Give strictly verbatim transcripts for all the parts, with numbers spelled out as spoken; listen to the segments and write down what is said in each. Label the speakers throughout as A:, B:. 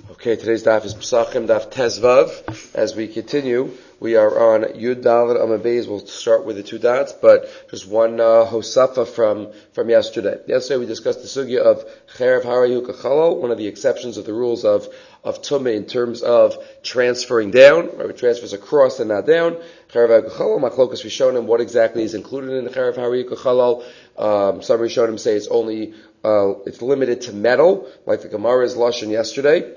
A: Okay, today's daf is Pesachim, daf Tezvav. As we continue, we are on Yud Daled Amud Beis. We'll start with the two dots, but just one uh, hosafa from from yesterday. Yesterday we discussed the sugya of Cherev Harayu Kachalal, one of the exceptions of the rules of of Tumah in terms of transferring down, right? It transfers across and not down. Cherev Harayu Kachalal, Machlokas Rishonim, what exactly is included in the Cherev Harayu Kachalal? Um, some Rishonim say it's only uh, it's limited to metal, like the Gemara's lashon yesterday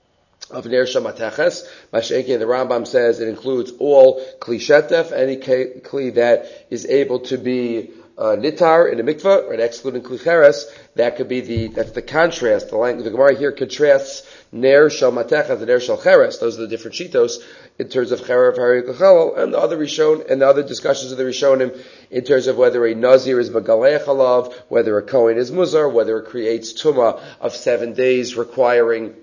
A: of Ner Shamateches. Masha'enki, the Rambam says it includes all Kli Shetef, any Kli that is able to be uh, Nitar in the mikvah, right, excluding Kli Cheres. That could be the, that's the contrast. The language, the Gemara here contrasts Ner Shamateches and Ner Shal Cheres. Those are the different shitos in terms of Cherev Harayu Kachalal, and the other Rishon, and the other discussions of the Rishonim in terms of whether a Nazir is Megalech Halav, whether a Kohen is Muzar, whether it creates Tumah of seven days requiring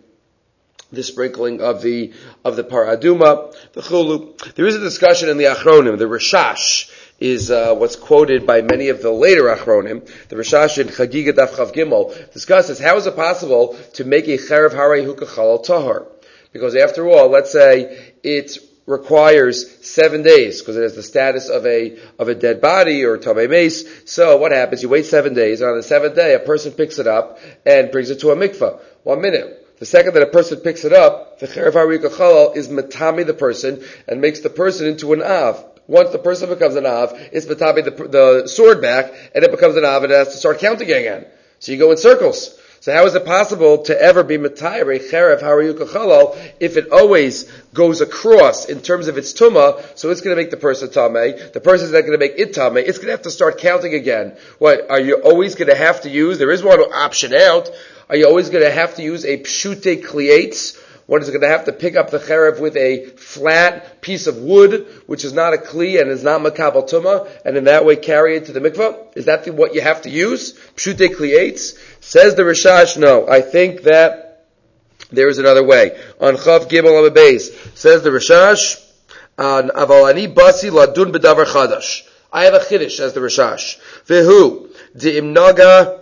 A: the sprinkling of the of the paraduma, the chulu. There is a discussion in the Achronim. The Rashash is uh, what's quoted by many of the later Achronim. The Rashash in Chagiga Daf Chav Gimel discusses how is it possible to make a Cherev Harayu Kachalal tahar? Because after all, let's say it requires seven days because it has the status of a of a dead body or tamei mace. So what happens? You wait seven days, and on the seventh day, a person picks it up and brings it to a mikvah. One minute. The second that a person picks it up, the Cherev Harayu Kachalal is matami the person and makes the person into an av. Once the person becomes an av, it's matami the, the sword back, and it becomes an av, and it has to start counting again. So you go in circles. So how is it possible to ever be matayir a Cherev Harayu Kachalal if it always goes across in terms of its tumah? So it's going to make the person tamei. The person is not going to make it tamei. It's going to have to start counting again. What are you always going to have to use? There is one option out. Are you always going to have to use a pshute klietz? One is going to have to pick up the cherev with a flat piece of wood, which is not a kli and is not makabel tumah, and in that way carry it to the mikvah? Is that what you have to use? Pshute klietz? Says the Rashash, no. I think that there is another way. On Chav Gimel Amud Beis, says the Rashash, on Aval ani basi ladun b'davar chadash. I have a chiddush, says the Rashash. Vehu, di'imnaga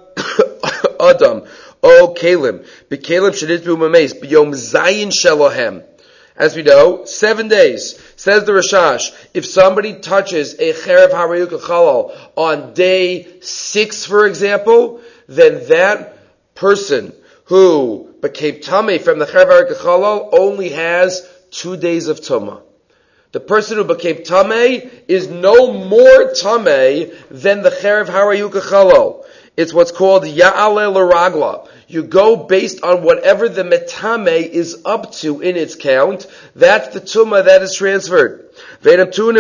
A: adam, O Kalim, B'Kalim Shaditbu Mames, B'Yom Zayin Shelohem. As we know, seven days. Says the Rashash, if somebody touches a Cherev Harayu Kachalal on day six, for example, then that person who became Tameh from the Cherev Harayu Kachalal only has two days of Tumah. The person who became Tameh is no more Tameh than the Cherev Harayu Kachalal. It's what's called Ya'ale L'Ragla. You go based on whatever the metame is up to in its count. That's the tumah that is transferred. And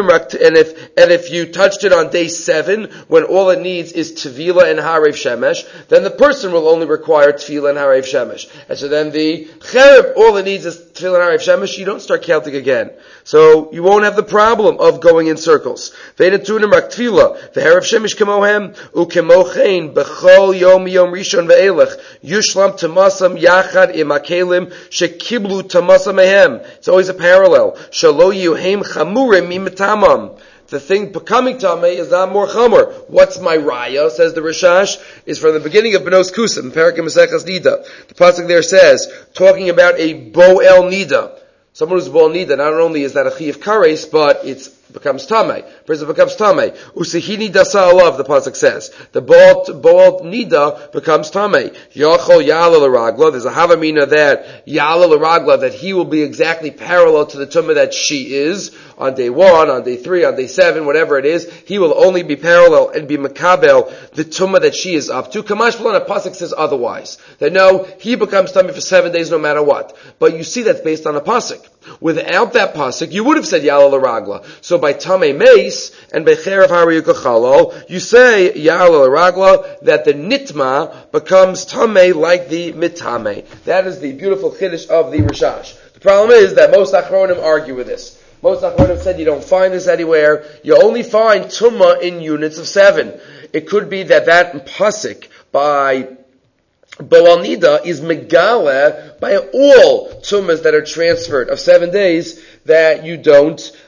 A: if and if you touched it on day seven, when all it needs is tefillah and harev shemesh, then the person will only require tefillah and harev shemesh. And so then the cherev, all it needs is tefillah and harev shemesh. You don't start counting again, so you won't have the problem of going in circles. Ve'natunim rak tefillah, the harev shemesh kemohem ukemochein bechol yom yom rishon ve'elech yushlam tamasam yachad imakelim shekiblu tamasam mehem. It's always a parallel. Shalo yuhem chamurim mimatamam. The thing becoming tamei is not more chamur. What's my raya? Says the Rashash, is from the beginning of Benos Kusim, Parakim Maseches Nida. The pasuk there says, talking about a boel nida. Someone who's boel nida, not only is that a chiyuv kares, but it's becomes tamei. Person becomes tamei. Usihini dasa alav, the pasuk says. The boel, boel nida becomes tamei. Yachol yala l'ragla. There's a havamina that yala l'ragla, that he will be exactly parallel to the tumah that she is on day one, on day three, on day seven, whatever it is. He will only be parallel and be makabel the tumah that she is up to. Kamash B'lan, pasuk says otherwise. That no, he becomes tamei for seven days no matter what. But you see that's based on a pasuk. Without that pasuk, you would have said yala l'ragla. So by tamei mace and by cherev harayu kachalal, you say yala l'ragla, that the nitma becomes tamei like the mitame. That is the beautiful chiddush of the Rashash. The problem is that most achronim argue with this. Most achronim said you don't find this anywhere. You only find tumah in units of seven. It could be that that pasuk by Boal Nida is megale by all tumas that are transferred of seven days that you don't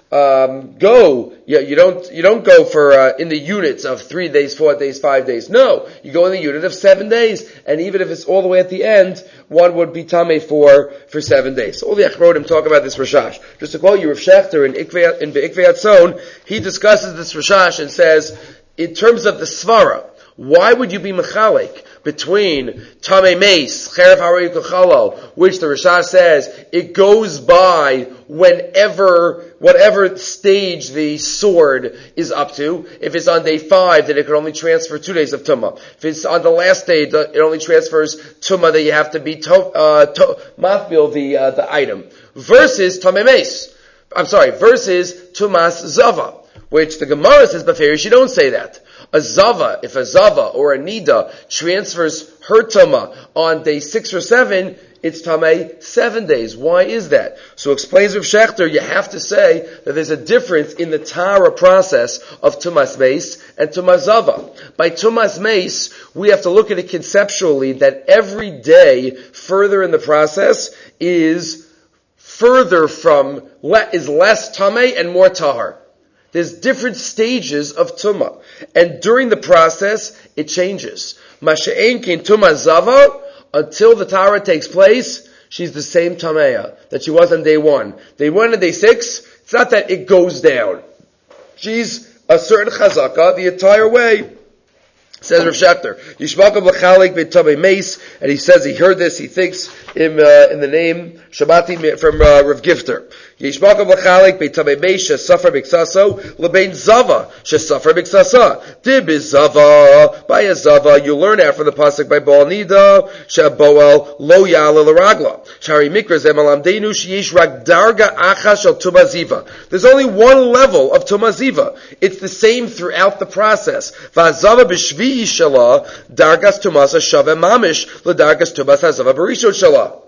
A: um, go. You, you don't you don't go for uh, in the units of three days, four days, five days. No, you go in the unit of seven days, and even if it's all the way at the end, one would be tamei for for seven days. So all the achronim talk about this rashash. Just to quote you, Rav Shechter in Ikvei in Be'ikvei Atzon, he discusses this rashash and says, in terms of the svara, why would you be mechalek between tamei meis, cherev harei kuchalo, which the Rashash says it goes by whenever, whatever stage the sword is up to. If it's on day five, then it can only transfer two days of tumah. If it's on the last day, it only transfers tumah that you have to be to, uh, to, mafbil the uh, the item. Versus tamei meis. I'm sorry. Versus tumas zava, which the Gemara says, Beferish, you don't say that. A zava, if a zava or a nida transfers her tumah on day six or seven, it's tamei seven days. Why is that? So explains Rav Shechter, you have to say that there's a difference in the tara process of tumas meis and tumas zava. By tumas meis, we have to look at it conceptually that every day further in the process is further from, is less tamei and more tahar. There's different stages of tumah, and during the process, it changes. Masha'en kin tumah zava, until the tara takes place, she's the same tameya that she was on day one. Day one and day six, it's not that it goes down. She's a certain chazaka the entire way. Says Rav Shechter, Yishmakav l'chalik b'tamei meis, and he says he heard this, he thinks in, uh, in the name, Shabati from uh, Rav Gifter. Yishmakav l'chalik b'tamei meis, she'safar b'ksaso, l'bein zava, she'safar b'ksasa. Dib is zava, by a zava, you learn out from the pasuk by Baal Nida, she'boel lo ya'ala l'ragla. Shari mikra zeh malamdeinu she'ish rak darga acha shel tumah ziva. There's only one level of tumah ziva. It's the same throughout the process. V'azava b'shvi Shala, dargas tumasa shave mamish, l'dargas tumas hazava barishon shala.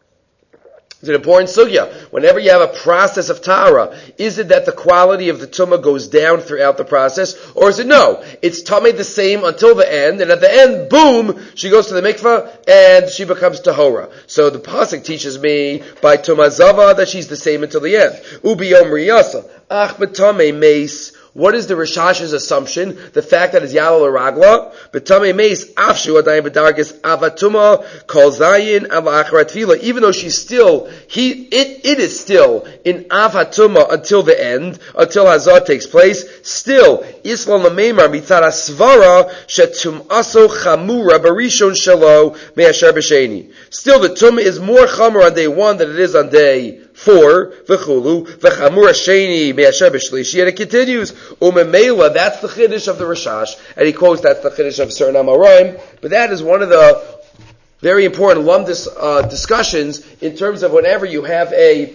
A: It's an important sugya. Whenever you have a process of tara, is it that the quality of the tumah goes down throughout the process, or is it no? It's tamei the same until the end, and at the end, boom, she goes to the mikvah and she becomes tahora. So the pasuk teaches me by tumah zava that she's the same until the end. Ubi yom riyasa ach betamei meis. What is the Rashash's assumption? The fact that it's Yala Ragla, but Tamei Meis Afshu Adayim B'Dargis Avatuma Kol Zayin Avachrat Tefila. Even though she's still, he, it, it is still in Avatuma until the end, until Hazah takes place. Still, Islam Lameimar Mitzara Svara Shetum Aso Chamura Barishon Shalo Me'asher B'Sheni. Still, the Tumah is more Chamur on day one than it is on day four. V'chulu V'Chamura Sheni Me'asher B'Shlishi. And it continues. Umemela, that's the chiddush of the Rashash, and he quotes that's the chiddush of certain Amoraim, but that is one of the very important lumdus uh, discussions in terms of whenever you have a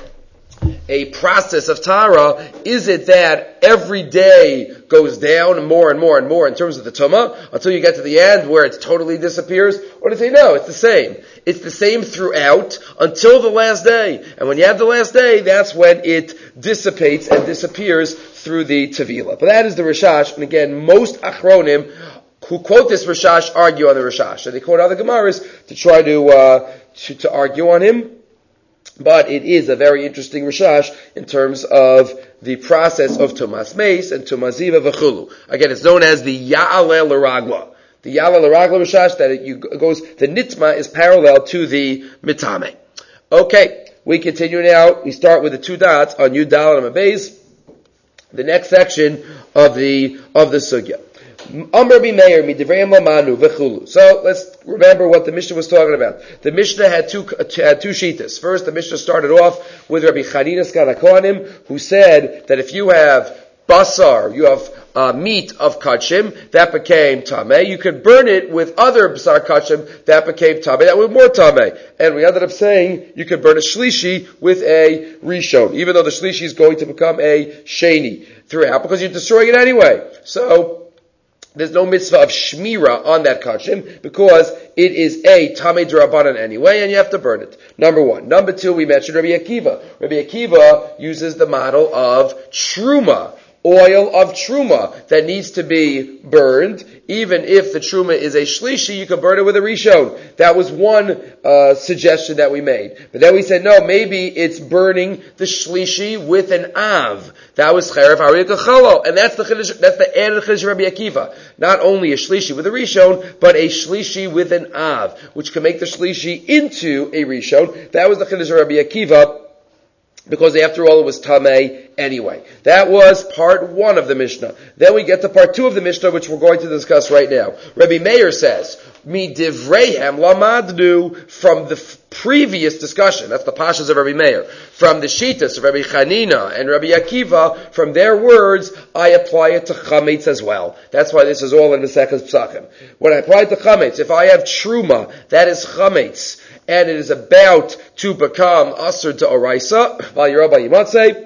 A: a process of Tara, is it that every day goes down more and more and more in terms of the Tumah until you get to the end where it totally disappears? Or does he say no, it's the same. It's the same throughout until the last day. And when you have the last day, that's when it dissipates and disappears through the Tevila. But that is the Rashash, and again, most Achronim who quote this Rashash argue on the Rashash. And they quote other Gemaras to try to, uh, to, to argue on him. But it is a very interesting Rashash in terms of the process of Tumas Meis and Tumas Ziva v'chulu. Again, it's known as the Ya'aleh l'Ragla. The Ya'aleh l'Ragla Rashash, that it, you, it goes, the Nitma is parallel to the Mitame. Okay, we continue now. We start with the two dots on Yud Daled Amud Beis, the next section of the, of the Sugya. Amr bi Meir midivrei lamanu v'chulu. So let's remember what the Mishnah was talking about. The Mishnah had two had two shitas. First, the Mishnah started off with Rabbi Chanina Skan HaKohanim, who said that if you have basar, you have uh, meat of kachim, that became tameh. You could burn it with other basar kachim, that became tameh. That was more tameh. And we ended up saying you could burn a shlishi with a rishon, even though the shlishi is going to become a sheni throughout, because you're destroying it anyway. So there's no mitzvah of shmira on that kachim because it is a tamei d'Rabbanan anyway, and you have to burn it. Number one. Number two, we mentioned Rabbi Akiva. Rabbi Akiva uses the model of truma. oil of truma that needs to be burned. Even if the truma is a shlishi, you can burn it with a rishon. That was one uh, suggestion that we made. But then we said, no, maybe it's burning the shlishi with an av. That was cherev hariyah kachalo. And that's the chiddush, that's the added chiddush of Rabbi Akiva. Not only a shlishi with a rishon, but a shlishi with an av, which can make the shlishi into a rishon. That was the chiddush of Rabbi Akiva, because after all it was tamei anyway. That was part one of the Mishnah. Then we get to part two of the Mishnah, which we're going to discuss right now. Rabbi Meir says, Mi divreihem lamadnu, from the f- previous discussion, that's the pashas of Rabbi Meir, from the shitas of Rabbi Chanina and Rabbi Akiva, from their words, I apply it to chametz as well. That's why this is all in the second psachim. When I apply it to chametz, if I have truma, that is chametz, and it is about to become asur to oraisa, val yerabah yimatzeh,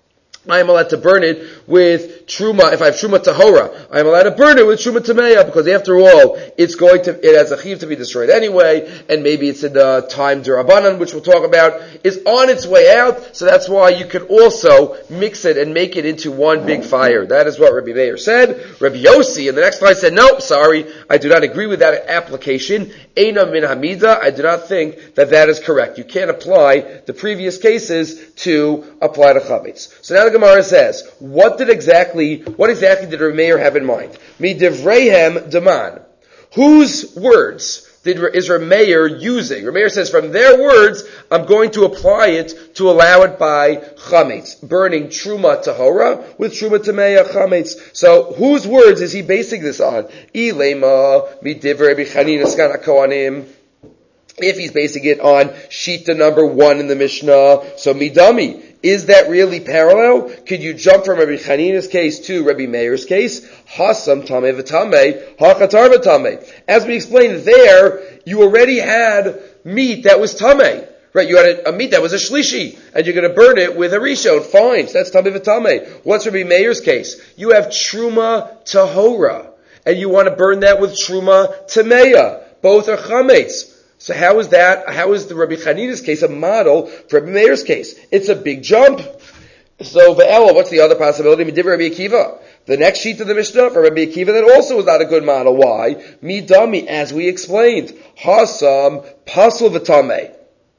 A: I am allowed to burn it with truma. If I have truma tahora, I am allowed to burn it with truma tameya, because after all, it's going to, it has a chiv to be destroyed anyway, and maybe it's in the time derabanan, which we'll talk about, is on its way out, so that's why you could also mix it and make it into one big fire. That is what Rabbi Meir said. Rabbi Yossi in the next slide said, no, sorry, I do not agree with that application. Eina min hamida, I do not think that that is correct. You can't apply the previous cases to apply to chametz. So now the Gemara says, what did exactly, what exactly did Rabbi Meir have in mind? Mi divreihem daman. Whose words did, is Rabbi Meir using? Rabbi Meir says, from their words, I'm going to apply it to allow it by chametz, burning truma tahora with truma tameya chametz. So, whose words is he basing this on? Ilema mi divrei Rabbi Chanina skan hakohanim. If he's basing it on shita number one in the Mishnah, so midami. Is that really parallel? Could you jump from Rabbi Chanina's case to Rabbi Meir's case? Hasam tameh v'tameh, hachatar v'tameh. As we explained there, you already had meat that was tameh. Right, you had a, a meat that was a shlishi, and you're going to burn it with a rishon. Fine, so that's tameh v'tameh. What's Rabbi Meir's case? You have truma tahora, and you want to burn that with truma tameya. Both are chametz. So how is that, how is the Rabbi Chanina's case a model for Rabbi Meir's case? It's a big jump. So, Ve'ela, what's the other possibility? Midivra Rabbi Akiva. The next sheet of the Mishnah for Rabbi Akiva, that also was not a good model. Why? Midami, as we explained. Hasam, pasul v'tameh.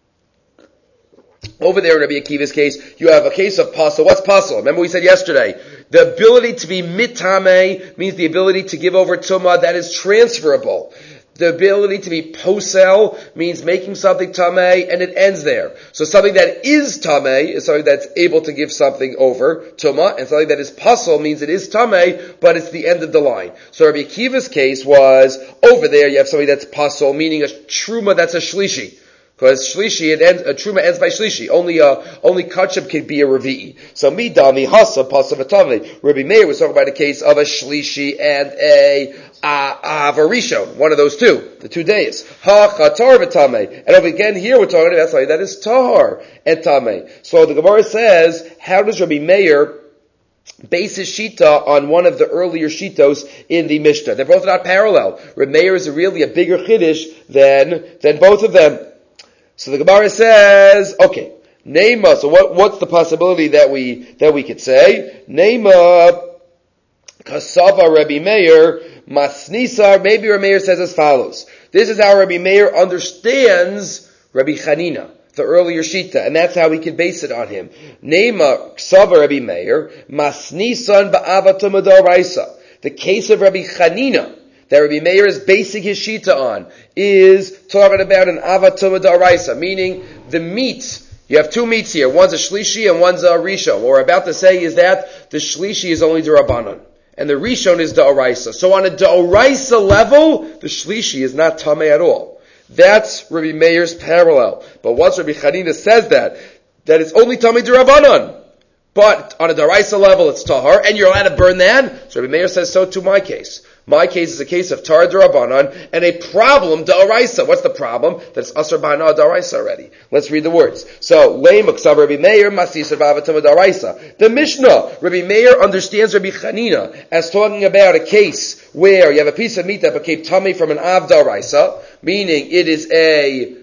A: Over there in Rabbi Akiva's case, you have a case of pasul. What's pasul? Remember we said yesterday, the ability to be mitame means the ability to give over tumah that is transferable. The ability to be posel means making something tameh, and it ends there. So something that is tameh is something that's able to give something over, tumah, and something that is pasel means it is tameh, but it's the end of the line. So Rabbi Akiva's case was, over there you have something that's pasel, meaning a truma that's a shlishi. Because shlishi, it ends, a truma ends by shlishi. Only uh, only kachab can be a revi'i. So midami hasa pasa v'tameh. Rabbi Meir was talking about a case of a shlishi and a uh, avarishon, one of those two, the two days. Ha chatar v'tameh. And over again here we're talking about something that is tahar and tameh. So the Gemara says, how does Rabbi Meir base his shita on one of the earlier shitos in the Mishnah? They're both not parallel. Rabbi Meir is really a bigger chiddush than than both of them. So the Gemara says, okay, Nema, so what, what's the possibility that we, that we could say? Nema, Kasava Rabbi Meir, Masnisar, maybe Rabbi Meir says as follows. This is how Rabbi Meir understands Rabbi Chanina, the earlier Shita, and that's how we can base it on him. Nema, Kasava Rabbi Meir, Masnisan ba'avatum adoraisa. The case of Rabbi Chanina, that Rabbi Meir is basing his shita on, is talking about an avatumah da'araisa, meaning the meat. You have two meats here. One's a shlishi and one's a rishon. What we're about to say is that the shlishi is only d'Rabbanan, and the rishon is da'araisa. So on a da'araisa level, the shlishi is not tameh at all. That's Rabbi Meir's parallel. But once Rabbi Chanina says that, that it's only tameh d'Rabbanan, but on a da'araisa level it's tahar, and you're allowed to burn that, so Rabbi Meir says so to my case. My case is a case of tar d'Rabbanan and a problem d'Oraisa. What's the problem? That's asar b'hana d'Oraisa already. Let's read the words. So, leim uksav Rabbi Meir masisar b'avatum d'Oraisa. The Mishnah, Rabbi Meir understands Rabbi Chanina as talking about a case where you have a piece of meat that became tummy from an av d'Oraisa, meaning it is a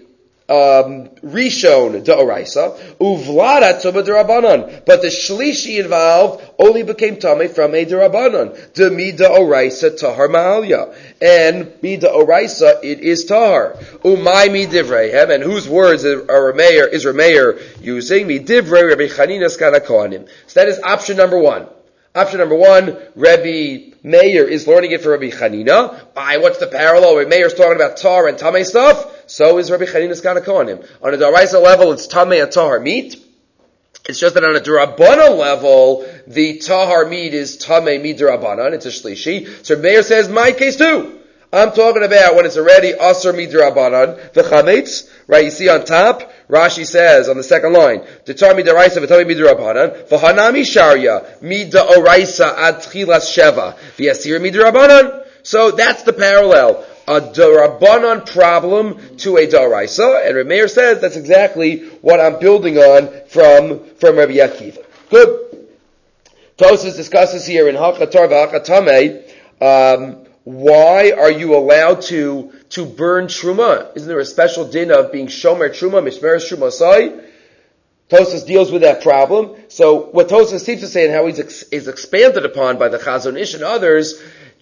A: um, Rishon D'Oraisa, Uvlada Tuma D'Rabanan. But the Shlishi involved only became Tameh from a D'Rabanan. Demi D'Oraisa Tahar Ma'alya. And Mi D'Oraisa, it is Tahar. Umay Mi Divreihem, and whose words are Rameir, is Rameir using? Mi Divrei Rabbi Chanina Skana Kohanim. So that is option number one. Option number one, Rabbi Meir is learning it for Rabbi Chanina. By what's the parallel? Rabbi Meir is talking about tar and tameh stuff. So is Rabbi Chanina's Kana Kohanim. On a D'Oraisa level, it's tameh and tahar meat. It's just that on a D'Rabbanan level, the tahar meat is tameh meat D'Rabbanan. It's a shlishi. So Rabbi Meir says, my case too. I'm talking about when it's already asr meat D'Rabbanan, the chametz, right? You see on top, Rashi says on the second line, "Detar midaraisa v'tami midrabanan v'hanami sharia midaraisa ad tchilas sheva v'yasir midrabanan." So that's the parallel, a darabanan problem to a daraisa, and Rameir says that's exactly what I'm building on from from Rabbi Akiva. Good. Tosfos discusses here in Hakatar v'Hakatamei. Um, Why are you allowed to, to burn truma? Isn't there a special din of being shomer truma, mishmeres truma sai? Tosfos deals with that problem. So what Tosfos seems to say and how he's ex, is expanded upon by the Chazon Ish and others,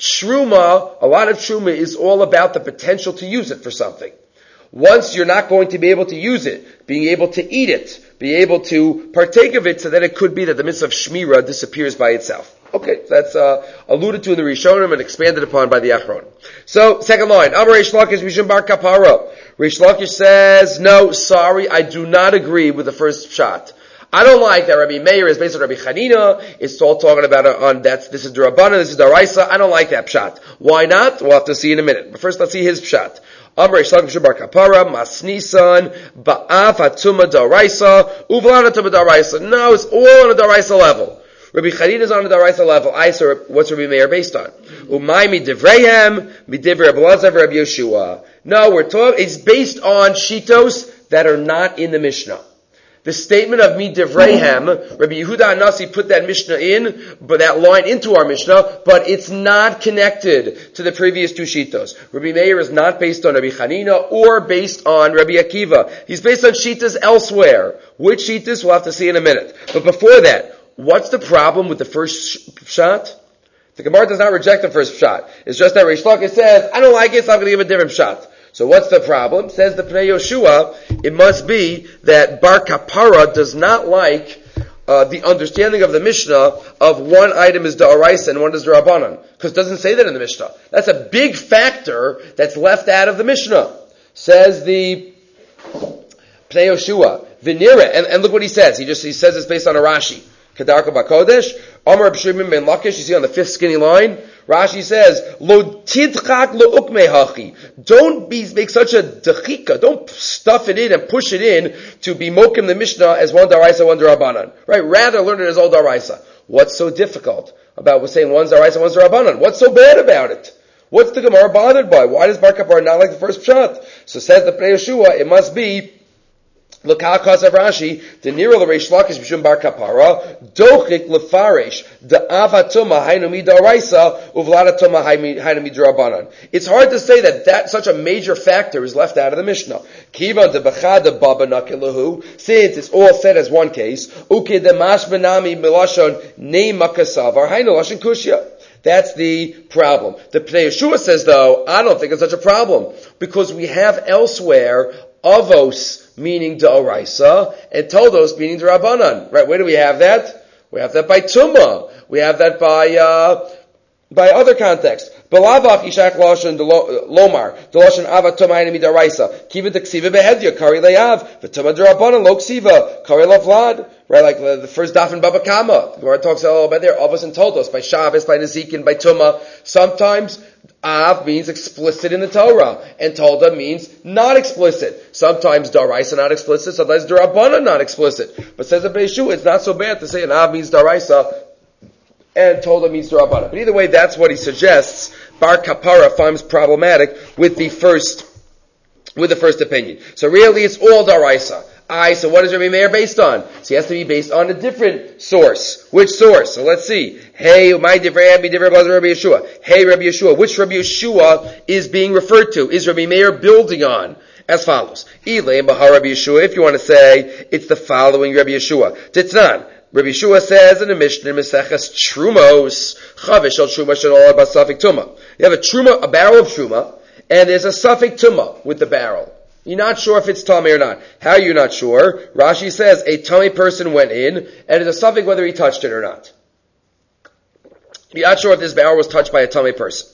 A: truma, a lot of truma is all about the potential to use it for something. Once you're not going to be able to use it, being able to eat it, be able to partake of it, so that it could be that the mitzvah of shmira disappears by itself. Okay, that's uh, alluded to in the Rishonim and expanded upon by the Achron. So, second line, Amar Reish Lakish Mishum Bar Kapara. Reish Lakish says, no, sorry, I do not agree with the first shot. I don't like that Rabbi Meir is based on Rabbi Chanina. It's all talking about it on that's this is D'Rabbanan, this is D'Oraisa. I don't like that pshat. Why not? We'll have to see in a minute. But first, let's see his pshat. Amar Reish Lakish Bar Kapara Masnisan Ba'af Atuma D'Oraisa Uvlana Atuma D'Oraisa. No, it's all on a D'Oraisa level. Rabbi Chanina is on the D'Oraisa level. I saw what's Rabbi Meir based on? Umay midivreihem midivrei Rabbi Elazar Rabbi Yeshua. No, we're talking. It's based on shitos that are not in the Mishnah. The statement of midivreihem, Rabbi Yehuda Anasi put that Mishnah in, but that line into our Mishnah, but it's not connected to the previous two shitos. Rabbi Meir is not based on Rabbi Chanina or based on Rabbi Akiva. He's based on shitas elsewhere. Which shitas we'll have to see in a minute. But before that, what's the problem with the first shot? The Gemara does not reject the first shot. It's just that Reish Lakish says, I don't like it, so I'm going to give a different shot. So what's the problem? Says the Pnei Yoshua, it must be that Bar Kapara does not like uh, the understanding of the Mishnah of one item is D'Oraisa and one is D'Rabbanan. Because it doesn't say that in the Mishnah. That's a big factor that's left out of the Mishnah. Says the Pnei Yoshua, Vinira, and, and look what he says. He just he says it's based on a Rashi. Kedarka Bakodesh, Amar B'Shimon ben Lakish, you see on the fifth skinny line, Rashi says, Lo tidchak lo ukmei hachi. Don't be, make such a dechika, don't stuff it in and push it in to be mokim the Mishnah as one D'Oraisa, one D'Rabbanan. Right? Rather learn it as all D'Oraisa. What's so difficult about saying one's D'Oraisa, one's D'Rabbanan? What's so bad about it? What's the Gemara bothered by? Why does Bar Kapara not like the first shot? So says the Pnei Yeshua, it must be Look how Kasav Rashi, the Nero the Reish Lakish B'Shum Bar Kapara, Dochik Lefaresh, the Avatuma Hainu Midoraisa, Uvladatuma Hainu Midrabanan. It's hard to say that that such a major factor is left out of the Mishnah. Kivan de Bechada Baba Nakilahu, since it's all said as one case, Uke de Mashmanami Milashon Nei Makasavar Hainu Lashon Kushya. That's the problem. The Pnei Yeshua says though, I don't think it's such a problem, because we have elsewhere Avos meaning D'Oraisa, and Todos meaning D'Rabbanan. Right? Where do we have that? We have that by Tumah. We have that by, uh, by other contexts. Belavach Ishak Lashon Lomar, Delashon Ava Tumah Enemy D'Oraisa, Kiva D'Ksiva Behedya, Kari Le'av, V'Tumah D'Rabbanan, Lo Ksiva, Kari Lavlad. Right? Like the, the first daf in Baba Kama. The Gemara talks all about there, Avos and Todos, by Shabbos, by Nezikin, by Tumah. Sometimes, Av means explicit in the Torah, and Tolda means not explicit. Sometimes D'Oraisa not explicit, sometimes D'Rabbanan not explicit. But says the Pnei Yeshua, it's not so bad to say an Av means D'Oraisa, and Tolda means D'Rabbanan. But either way, that's what he suggests. Bar Kapara finds problematic with the first, with the first opinion. So really, it's all D'Oraisa. I, so what is Rabbi Meir based on? So he has to be based on a different source. Which source? So let's see. Hey, my divrei mi divrei Rabbi Yeshua. Hey, Rabbi Yeshua. Which Rabbi Yeshua is being referred to? Is Rabbi Meir building on as follows. Ilay Bahar Rabbi Yeshua, if you want to say it's the following Rabbi Yeshua. Titnan. Rabbi Yeshua says in the Mishnah, Meseches Trumos, Chavish al Truma Shalol Basafik Tuma. You have a Truma, a barrel of Truma, and there's a Safik Tuma with the barrel. You're not sure if it's tummy or not. How are you not sure? Rashi says a tummy person went in, and it's a suffix whether he touched it or not. You're not sure if this barrel was touched by a tummy person.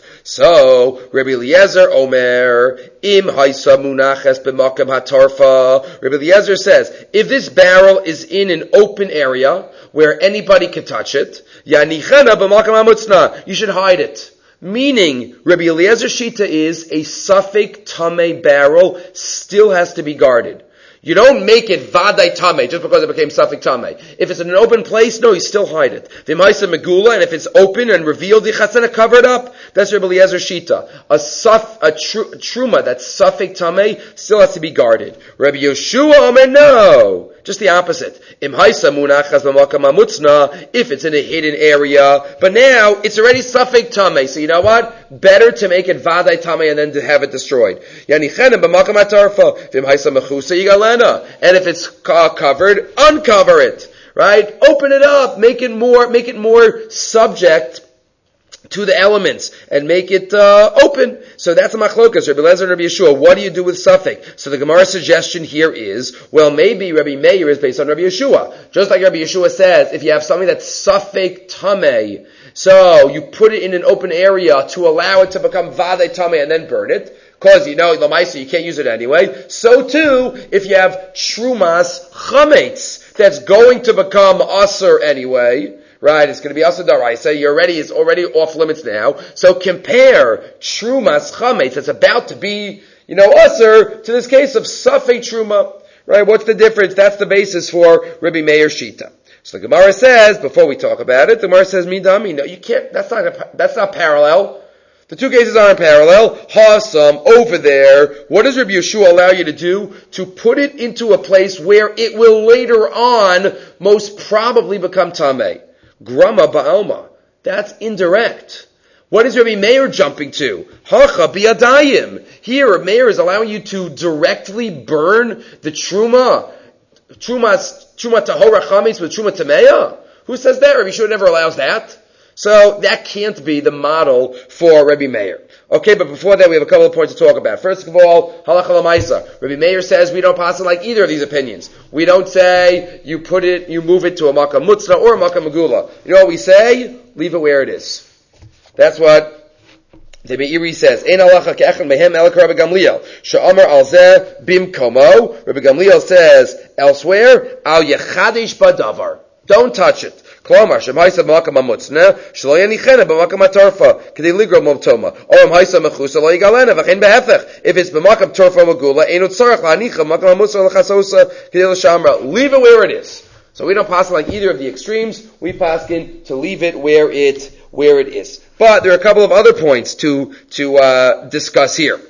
A: So, Rabbi Eliezer Omer, Im Haisa Munaches B'Makam HaTarfa. Rabbi Eliezer says, if this barrel is in an open area where anybody can touch it, Yanichena B'Makam HaMutzna, you should hide it. Meaning, Rabbi Eliezer Shita is a suffix tamei barrel still has to be guarded. You don't make it vaday tamei just because it became suffix tamei. If it's in an open place, no, you still hide it. V'maisa megula, and if it's open and revealed, the chatzana covered up, that's Rabbi Eliezer Shita. A suf, a tr- truma that's suffix tamei still has to be guarded. Rabbi Yeshua Omer, no. Just the opposite. Im haisa munachas b'makam hamutzna, if it's in a hidden area, but now it's already suffix tamei. So you know what? Better to make it vaday tamei and then to have it destroyed. Yanichenem b'makam hatarfa, v'im haisa mechusa yigalena. And if it's uh, covered, uncover it. Right? Open it up. Make it more. Make it more subject to the elements and make it uh, open. So that's a machlokas, Rabbi Eliezer and Rabbi Yeshua. What do you do with suffix? So the Gemara suggestion here is, well, maybe Rabbi Meir is based on Rabbi Yeshua. Just like Rabbi Yeshua says, if you have something that's suffix tamei, so you put it in an open area to allow it to become vadei tamei and then burn it, because you know, l'maisa, you can't use it anyway. So too, if you have trumas chametz, that's going to become aser anyway, right, it's going to be Asa Daraisa. You're already, it's already off limits now. So compare Trumas Chametz, that's about to be, you know, Aser, to this case of Safei Truma. Right, what's the difference? That's the basis for Rabbi Meir Shita. So the Gemara says, before we talk about it, the Gemara says, Midami, no, you can't, that's not, a, that's not parallel. The two cases aren't parallel. Hasam, over there, what does Rabbi Yeshua allow you to do? To put it into a place where it will later on most probably become Tameh. Grama ba'alma. That's indirect. What is Rabbi Meir jumping to? Hacha biyadayim. Here, Rabbi Meir is allowing you to directly burn the truma. Truma, truma tahora chametz with truma tameya? Who says that? Rabbi Yeshua never allows that. So that can't be the model for Rabbi Meir. Okay, but before that we have a couple of points to talk about. First of all, halacha l'maisa. Rabbi Meir says we don't pass it like either of these opinions. We don't say you put it, you move it to a makkah mutzna or a makkah megula. You know what we say? Leave it where it is. That's what the Meiri says. Ein halacha ke'echad mehem elek Rabbi Gamliel. She'amar al zeh bimkomo. Rabbi Gamliel says elsewhere, al yechadish badavar. Don't touch it. Klomar, shem haisa b'makam hamutzna, shelo yanichena b'makam hatarfa, k'dei ligro mov toma. Or em haisa mechusa lo yigalena, v'chein behefech. If it's b'makam torfa magula, einu tzarech la'anicha b'makam hamutzna l'chasosa, k'dei l'shamra. Leave it where it is. So we don't pass like either of the extremes. We pass in to leave it where it, where it is. But there are a couple of other points to, to, uh, discuss here.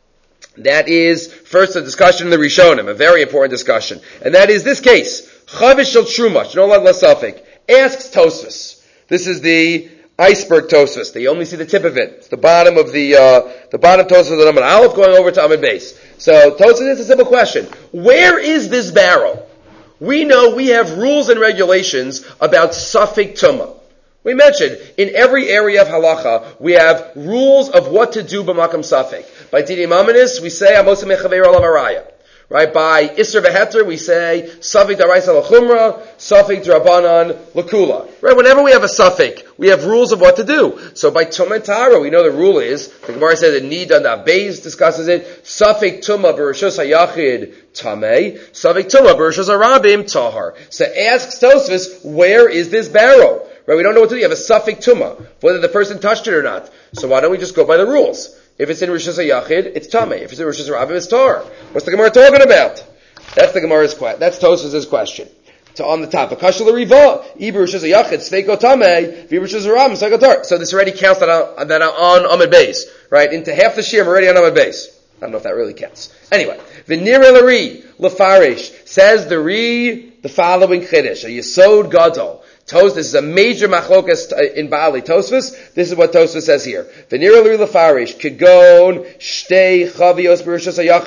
A: That is, first, a discussion in the Rishonim, a very important discussion. And that is this case. Chavish shel truma, sh'no lad l'safek. Asks Tosfos. This is the iceberg Tosfos. They only see the tip of it. It's the bottom of the, uh, the bottom Tosfos of the Amud Aleph going over to Amud Beis. So Tosfos is a simple question. Where is this barrel? We know we have rules and regulations about suffix tumah. We mentioned, in every area of halacha, we have rules of what to do b'makam suffix. By Didi Mamanis, we say, Amos mechaver olav araya. Right, by Isser V'Heter, we say, Suffix D'Araisa L'Chumra, Suffix D'Rabanan L'Kula. Right, whenever we have a suffix, we have rules of what to do. So by Tumah Tara, we know the rule is, the Gemara says that Nida Na'beis discusses it, Suffix Tumah B'Rishos HaYachid Tamei, Suffix Tumah B'Rishos HaRabim Tahar. So asks Tosfos, where is this barrel? Right, we don't know what to do. You have a suffix Tumah, whether the person touched it or not. So why don't we just go by the rules? If it's in Rishos HaYachid, it's Tamei. If it's in Rishos HaRabim, it's Tar. What's the Gemara talking about? That's the Gemara's question. That's Tosfos' question. So on the top, Akashal Riva, Iber Rishos HaYachid, Sveiko Tamei, Viber Rishos HaRabim, Sveiko Tar. So this already counts that on, that on Amud Beis, right? Into half the Shir, already on Amud Beis. I don't know if that really counts. Anyway, V'nir L'ri, L'farish, says the Ri, the following Chiddush, a Yesod Gadol. Tos, this is a major machlokas in Ba'ali Tosfos. This is what Tosfos says here. V'nira l'ri l'farish, kigon shtei chavios b'rishos hayachid.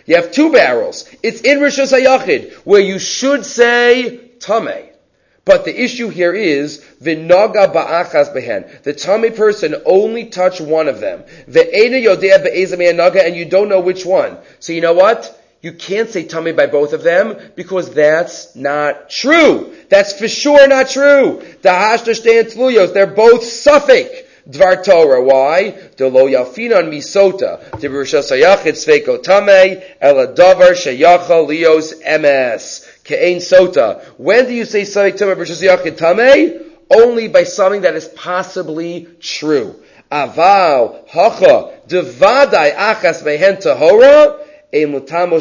A: You have two barrels. It's in Rishus HaYachid, where you should say Tameh. But the issue here is, v'naga ba'achas behen. The Tameh person only touched one of them. Ve'ena yodea be'ezeh me'anaga, and you don't know which one. So you know what? You can't say Tameh by both of them, because that's not true. That's for sure not true. Dahashta shtein tluyos, they're both suffik. Dvar Torah. Why? De lo yalfinan misota. De Rishus HaYachid sveiko Tameh, ela davar sheyacha lios emes. Ke'ein sota. When do you say Savik Tameh Rishus HaYachid Tameh? Only by something that is possibly true. Aval, hacha, devadai achas mehen tahora, you can't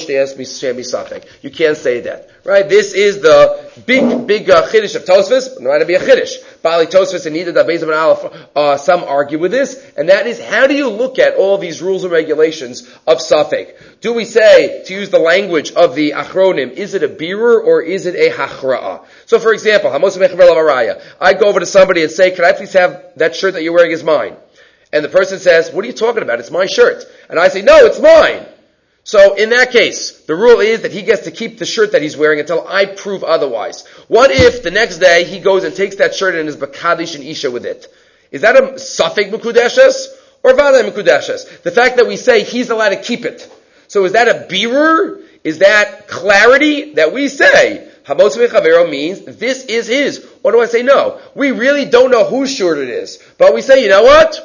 A: say that, right? This is the big, big uh, chiddush of Tosfos. Not to be a chiddush. Bali Tosfos and Nida Beis and Aleph. Uh, some argue with this, and that is, how do you look at all these rules and regulations of Safek? Do we say, to use the language of the Achronim, is it a birur or is it a hachra'ah? So, for example, I go over to somebody and say, "Can I please have that shirt that you're wearing is mine?" And the person says, "What are you talking about? It's my shirt." And I say, "No, it's mine." So in that case, the rule is that he gets to keep the shirt that he's wearing until I prove otherwise. What if the next day he goes and takes that shirt and is bakadish and isha with it? Is that a safek mekudeshes or vaday mekudeshes? The fact that we say he's allowed to keep it. So is that a birur? Is that clarity that we say Hamos v'chavero means this is his? Or do I say no? We really don't know whose shirt it is, but we say, you know what?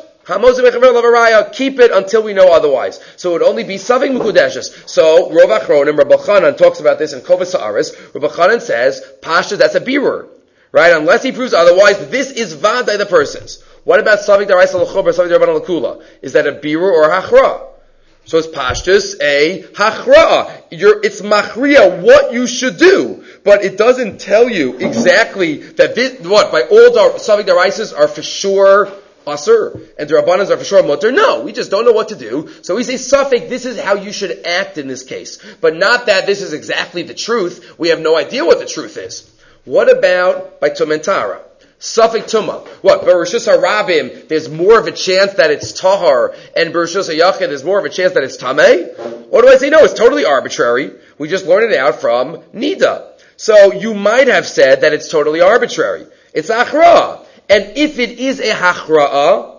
A: Keep it until we know otherwise. So it would only be Savik Mekudeshes. So Rov Achronim, Rabbi Chanan talks about this in Kovas Haaretz. Rabbi Chanan says, Pasha, that's a birur. Right? Unless he proves otherwise, this is Vaday the person's. What about Savik Daraisa L'chober, Savik Darabanan L'kula? Is that a birur or a hachra? So it's Pashtus, a hachra. You're, it's machriya, what you should do. But it doesn't tell you exactly that this, what, by all the Savik Daraisas are for sure Asur, and the Rabbanas are for sure mutter. No, we just don't know what to do. So we say, Safek, this is how you should act in this case. But not that this is exactly the truth. We have no idea what the truth is. What about by Tumentara? Safek Tuma. What? Bereshus HaRabim, there's more of a chance that it's Tahar, and Bereshus HaYachid, there's more of a chance that it's Tameh? Or do I say, no, it's totally arbitrary. We just learned it out from Nida. So you might have said that it's totally arbitrary. It's Achra. And if it is a hachra'ah,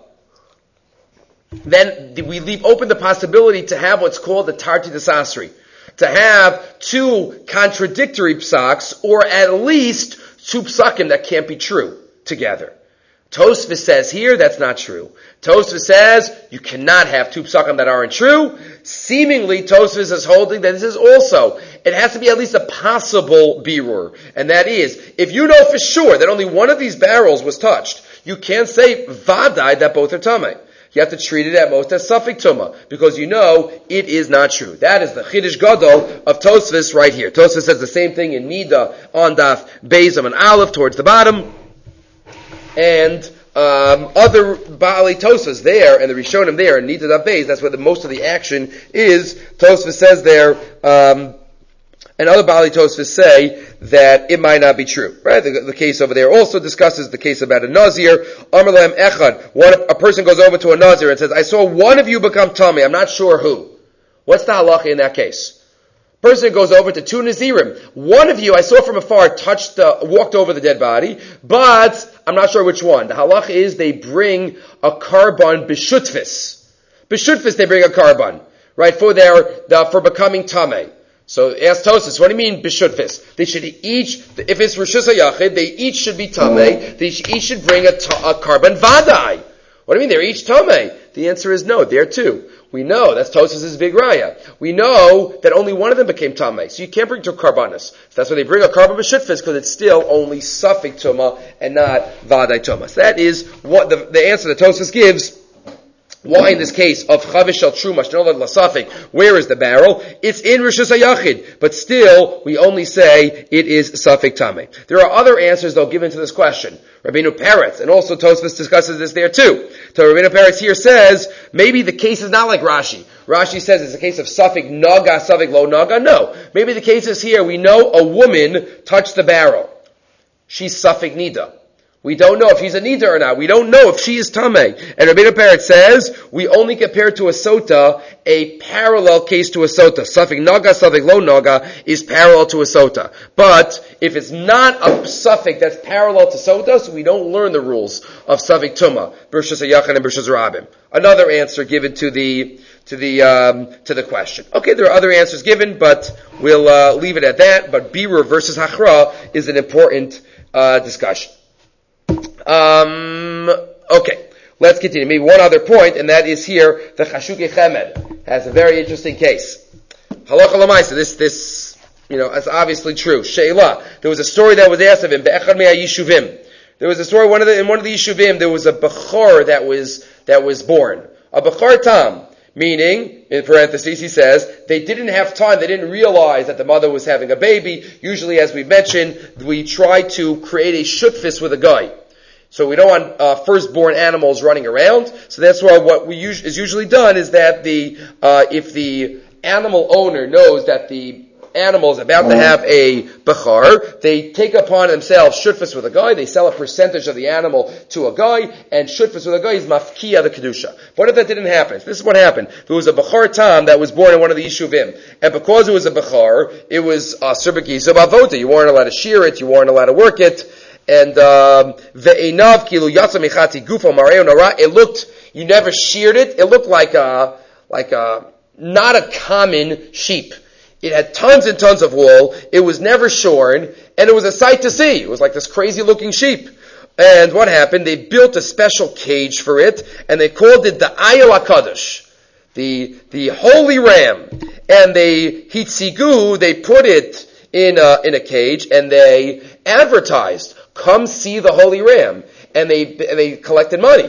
A: then we leave open the possibility to have what's called the tarti desasri. To have two contradictory psaks, or at least two psakim that can't be true together. Tosfos says here that's not true. Tosfos says you cannot have two psakim that aren't true. Seemingly, Tosfos is holding that this is also, it has to be at least a possible birur. And that is, if you know for sure that only one of these barrels was touched, you can't say vaday that both are tameh. You have to treat it at most as safek tuma, because you know it is not true. That is the chiddush gadol of Tosfos right here. Tosfos says the same thing in Nida on Daf Beis and Aleph towards the bottom. And um, other Baalei Tosfos there, and the Rishonim there, and Nida Daf Beis, that's where the most of the action is. Tosfos says there, um, and other Baalei Tosfos say that it might not be true. Right? The, the case over there also discusses the case about a Nazir. Amar Lahem Echad. One, a person goes over to a Nazir and says, I saw one of you become Tameh. I'm not sure who. What's the halacha in that case? Person goes over to two Nazirim. One of you, I saw from afar, touched, uh, walked over the dead body, but I'm not sure which one. The halach is they bring a carbon b'shutfis. B'shutfis they bring a carbon, right, for their, the, for becoming tameh. So ask Tosfos, what do you mean b'shutfis? They should each, if it's Rishus HaYachid, they each should be tameh. They each should bring a, a carbon vaday. What do you mean? They're each tameh. The answer is no, they're two. We know, that's Tosfos' big raya. We know that only one of them became tameh. So you can't bring two karbanos. So that's why they bring a carbon b'shutfis, because it's still only safek tuma and not vaday tuma. So that is what the, the answer that Tosfos gives. Why in this case of chavish shel truma shnolad lasafek, where is the barrel? It's in Rishus HaYachid, but still we only say it is safek tameh. There are other answers though given to this question. Rabbeinu Peretz, and also Tosfos discusses this there too. So Rabbeinu Peretz here says maybe the case is not like Rashi. Rashi says it's a case of safek naga, safek lo naga. No, maybe the case is here. We know a woman touched the barrel. She's safek nida. We don't know if he's a nida or not. We don't know if she is tamei. And Rabbeinu Peretz says we only compare to a sota a parallel case to a sota. Safek naga, safek lo naga is parallel to a sota. But if it's not a safek that's parallel to sota, so we don't learn the rules of safek tuma, Bershus Hayachan and Bershus Rabim. Another answer given to the to the um, to the question. Okay, there are other answers given, but we'll uh, leave it at that. But birur versus hachra is an important uh, discussion. Um, okay, let's continue. Maybe one other point, and that is here, the Chashukei Chemed has a very interesting case. Halacha l'maisa, this, this, you know, is obviously true. Sheila, there was a story that was asked of him, Be'echad me'ha yishuvim. There was a story, one of the, in one of the yishuvim, there was a bechor that was, that was born. A bechor tam. Meaning, in parentheses, he says, they didn't have time, they didn't realize that the mother was having a baby. Usually, as we mentioned, we try to create a shutfis with a guy. So we don't want uh, firstborn animals running around. So that's why what we us- is usually done is that the uh, if the animal owner knows that the animal is about to have a bechar, they take upon themselves shutfus with a guy. They sell a percentage of the animal to a guy, and shutfus with a guy is mafkia the kedusha. What if that didn't happen? This is what happened. There was a bechar tam that was born in one of the yishuvim, and because it was a bechar, it was serbekisa bavota. You weren't allowed to shear it. You weren't allowed to work it. And ve'enav kilu yatsa michati gufo mareo nara. It looked, you never sheared it. It looked like a, like a, not a common sheep. It had tons and tons of wool. It was never shorn, and it was a sight to see. It was like this crazy looking sheep. And what happened? They built a special cage for it, and they called it the Ayel HaKadosh, the the holy ram. And they hitzigu, they put it in a, in a cage, and they advertised, "Come see the holy ram." And they and they collected money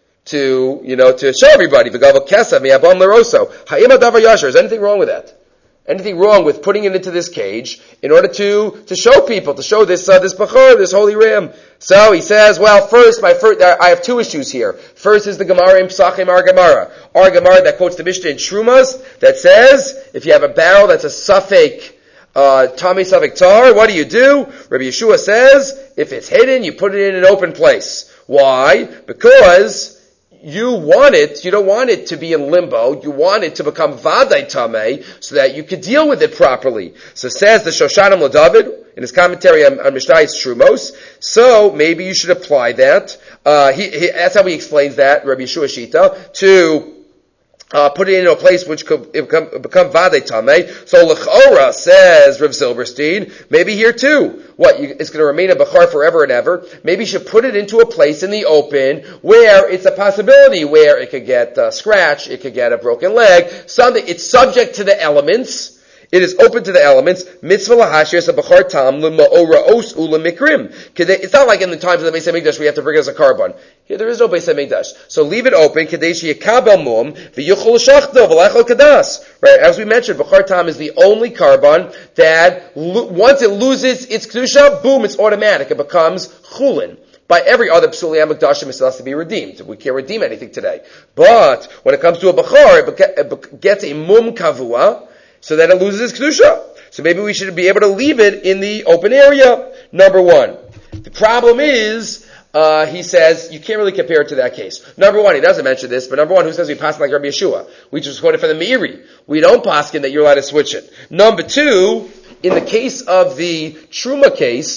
A: to, you know, to show everybody. V'gaval kesav mi'abam l'roso. Ha'im adavar yashar. Is anything wrong with that? Anything wrong with putting it into this cage in order to, to show people, to show this, uh, this bachor, this holy ram? So he says, well, first, my first, I have two issues here. First is the Gemara in Psachim, our Gemara. Our Gemara that quotes the Mishnah in Shrumas that says, if you have a barrel that's a safek, uh, Tami safek tar, what do you do? Rabbi Yeshua says, if it's hidden, you put it in an open place. Why? Because you want it, you don't want it to be in limbo, you want it to become Vadai Tameh, so that you could deal with it properly. So says the Shoshanim LaDavid, in his commentary on, on Mishnayos Trumos, so maybe you should apply that. Uh, he, he, that's how he explains that, Rabbi Yeshua Shita, to Uh, put it into a place which could become, become Vadei Tameh. So L'chora, says Rav Silberstein, maybe here too. What, you, it's going to remain a Bechar forever and ever? Maybe you should put it into a place in the open where it's a possibility where it could get uh, scratched, it could get a broken leg, something, it's subject to the elements. It is open to the elements. Mitzvah lahashir is a bechar tam l'ma'ora os u'lemikrim. It's not like in the times of the Beis Hamikdash we have to bring us a carbon. Here there is no Beis Hamikdash. So leave it open. Kadesh yekabel mum v'yuchol shachto v'lechol kadas. Right? As we mentioned, bechar tam is the only carbon that once it loses its kedusha, boom, it's automatic. It becomes chulin. By every other psuli hamikdashim, it still has to be redeemed. We can't redeem anything today. But when it comes to a bechar, it gets a mum kavua, so that it loses its kedusha. So maybe we should be able to leave it in the open area. Number one. The problem is, uh, he says, you can't really compare it to that case. Number one, he doesn't mention this, but number one, who says we pass like Rabbi Yeshua? We just quote it from the Meiri. We don't paskin that you're allowed to switch it. Number two, in the case of the Truma case,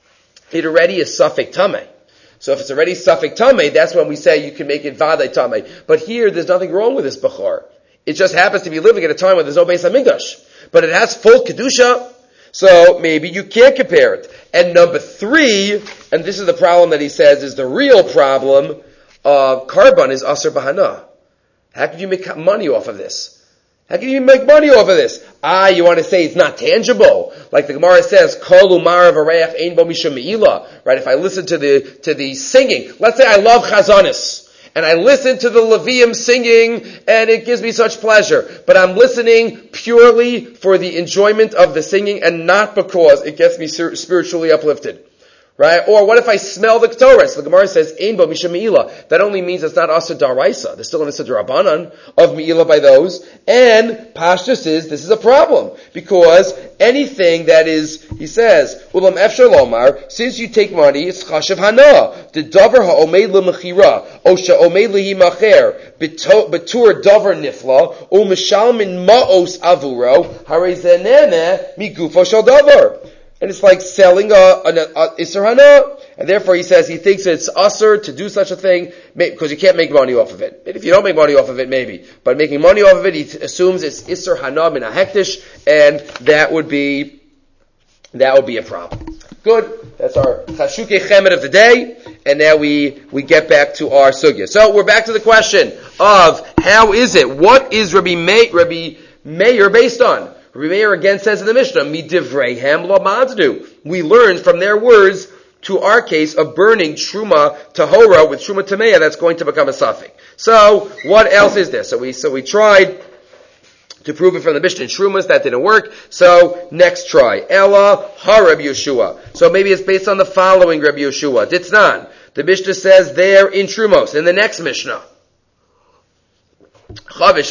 A: it already is Safek Tameh. So if it's already Safek Tameh, that's when we say you can make it Vadai Tameh. But here, there's nothing wrong with this Bechar. It just happens to be living at a time when there's no Beis Hamikdash. But it has full Kedusha, so maybe you can't compare it. And number three, and this is the problem that he says is the real problem, uh, carbon is Asr Bahana. How can you make money off of this? How can you make money off of this? Ah, you want to say it's not tangible. Like the Gemara says, Kol umar v'reach ein bo mishum me'ila. Right, if I listen to the, to the singing, let's say I love Chazanis, and I listen to the Levium singing, and it gives me such pleasure. But I'm listening purely for the enjoyment of the singing, and not because it gets me spiritually uplifted. Right? Or what if I smell the Ketores? The Gemara says, Ein bo misha me'ila. That only means it's not Asr Daraisa. There's still an Asr Darabanan of me'ila by those. And Pashtus is, this is a problem. Because anything that is, he says, Ulam Efshar Lomar, since you take money, it's Chashav Hana. The Dover ha'omeid l'mechira, o sha'omeid lihi macher, betur Dover nifla, o mishal min ma'os avuro, hare zenene migufo shal Dover. And it's like selling a, a, a Isser Hana. And therefore he says he thinks it's usher to do such a thing because you can't make money off of it. And if you don't make money off of it, maybe. But making money off of it, he t- assumes it's Isser Hana min a hektish, and that would be, that would be a problem. Good. That's our Chashuke Chemed of the day. And now we, we get back to our sugya. So we're back to the question of how is it? What is Rabbi May, Rabbi Meir based on? Rabbi Meir again says in the Mishnah, "Midivreihem lamadnu." We learned from their words to our case of burning truma tahora with truma tameya that's going to become a suffix. So what else is there? So we so we tried to prove it from the Mishnah in Shrumas, that didn't work. So next try, Ella ha Rabbi Yeshua. So maybe it's based on the following Rabbi Yeshua. Ditznan. The Mishnah says there in Trumos in the next Mishnah. This is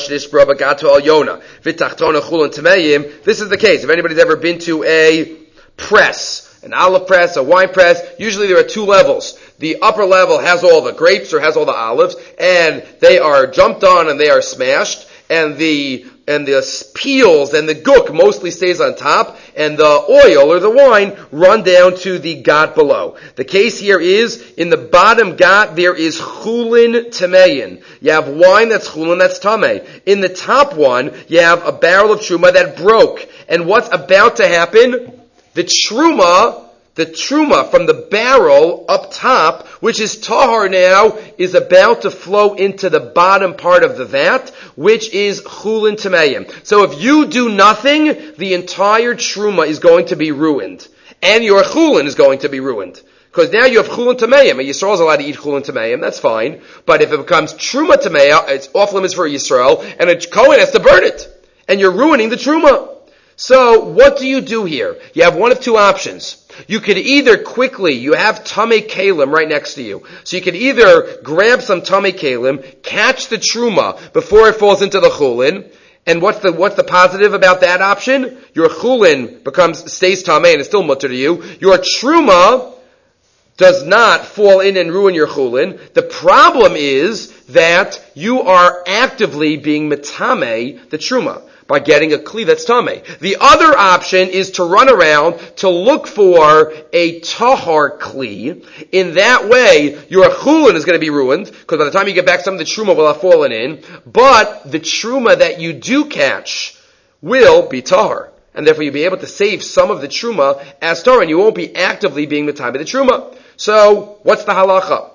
A: the case. If anybody's ever been to a press, an olive press, a wine press, usually there are two levels. The upper level has all the grapes or has all the olives, and they are jumped on and they are smashed, and the and the peels and the gook mostly stays on top, and the oil or the wine run down to the gat below. The case here is, in the bottom gat, there is chulin tameyin. You have wine that's chulin, that's tameh. In the top one, you have a barrel of truma that broke. And what's about to happen? The truma, the truma from the barrel up top, which is tahar now, is about to flow into the bottom part of the vat, which is chulin tameyim. So if you do nothing, the entire truma is going to be ruined. And your chulin is going to be ruined. Because now you have chulin tameyim, and Yisrael is allowed to eat chulin tameyim, that's fine. But if it becomes truma tameya, it's off limits for Yisrael, and a Kohen has to burn it. And you're ruining the truma. So, what do you do here? You have one of two options. You could either quickly, you have Tamei Kalim right next to you. So you could either grab some Tamei Kalim, catch the Truma before it falls into the Chulin, and what's the, what's the positive about that option? Your Chulin becomes, stays Tamei and it's still mutter to you. Your Truma does not fall in and ruin your Chulin. The problem is that you are actively being Metame the Truma by getting a kli that's tamei. The other option is to run around to look for a tahar kli. In that way, your chulin is going to be ruined, because by the time you get back, some of the truma will have fallen in, but the truma that you do catch will be tahar. And therefore you'll be able to save some of the truma as tahar, and you won't be actively being metame the truma. So, what's the halacha?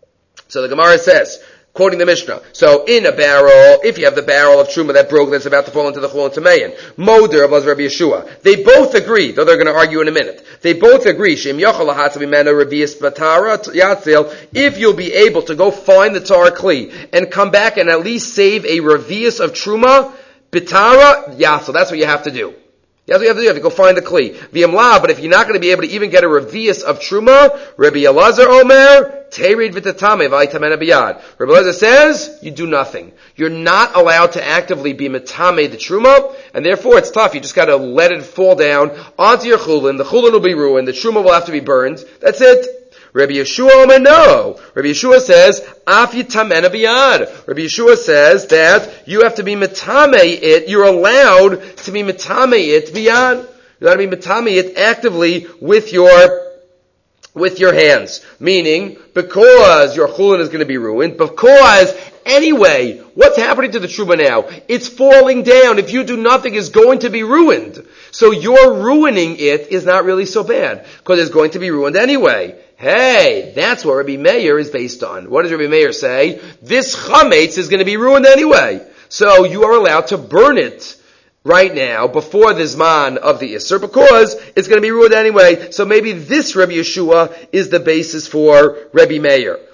A: So the Gemara says, quoting the Mishnah. So, in a barrel, if you have the barrel of truma that broke, that's about to fall into the chulin tameyin, moder of Rabbi Yeshua. They both agree, though they're going to argue in a minute. They both agree, Shem yachal lahatz b'mena revius batara yatzil, if you'll be able to go find the tar kli and come back and at least save a revius of truma, batara yatzil. That's what you have to do. That's what you have to do. You have to go find the kli. V'yamla, but if you're not going to be able to even get a revius of truma, Rabbi Elazar Omer, terid v'tatame v'aitamena biyad. Rabbi Elazar says, you do nothing. You're not allowed to actively be metame the truma, and therefore it's tough. You just got to let it fall down onto your chulin. The chulin will be ruined. The truma will have to be burned. That's it. Rabbi Yeshua Omer, no. Rabbi Yeshua says, af yitamena biyad. Rabbi Yeshua says that you have to be metame it. You're allowed to be metame it biyad. You're allowed to be metame it actively with your with your hands. Meaning, because your chulin is going to be ruined, because anyway, what's happening to the truma now? It's falling down. If you do nothing, it's going to be ruined. So your ruining it is not really so bad, because it's going to be ruined anyway. Hey, that's what Rabbi Meir is based on. What does Rabbi Meir say? This chametz is going to be ruined anyway. So you are allowed to burn it right now, before the Zman of the Isser, because it's going to be ruined anyway. So maybe this Rabbi Yeshua is the basis for Rabbi Meir.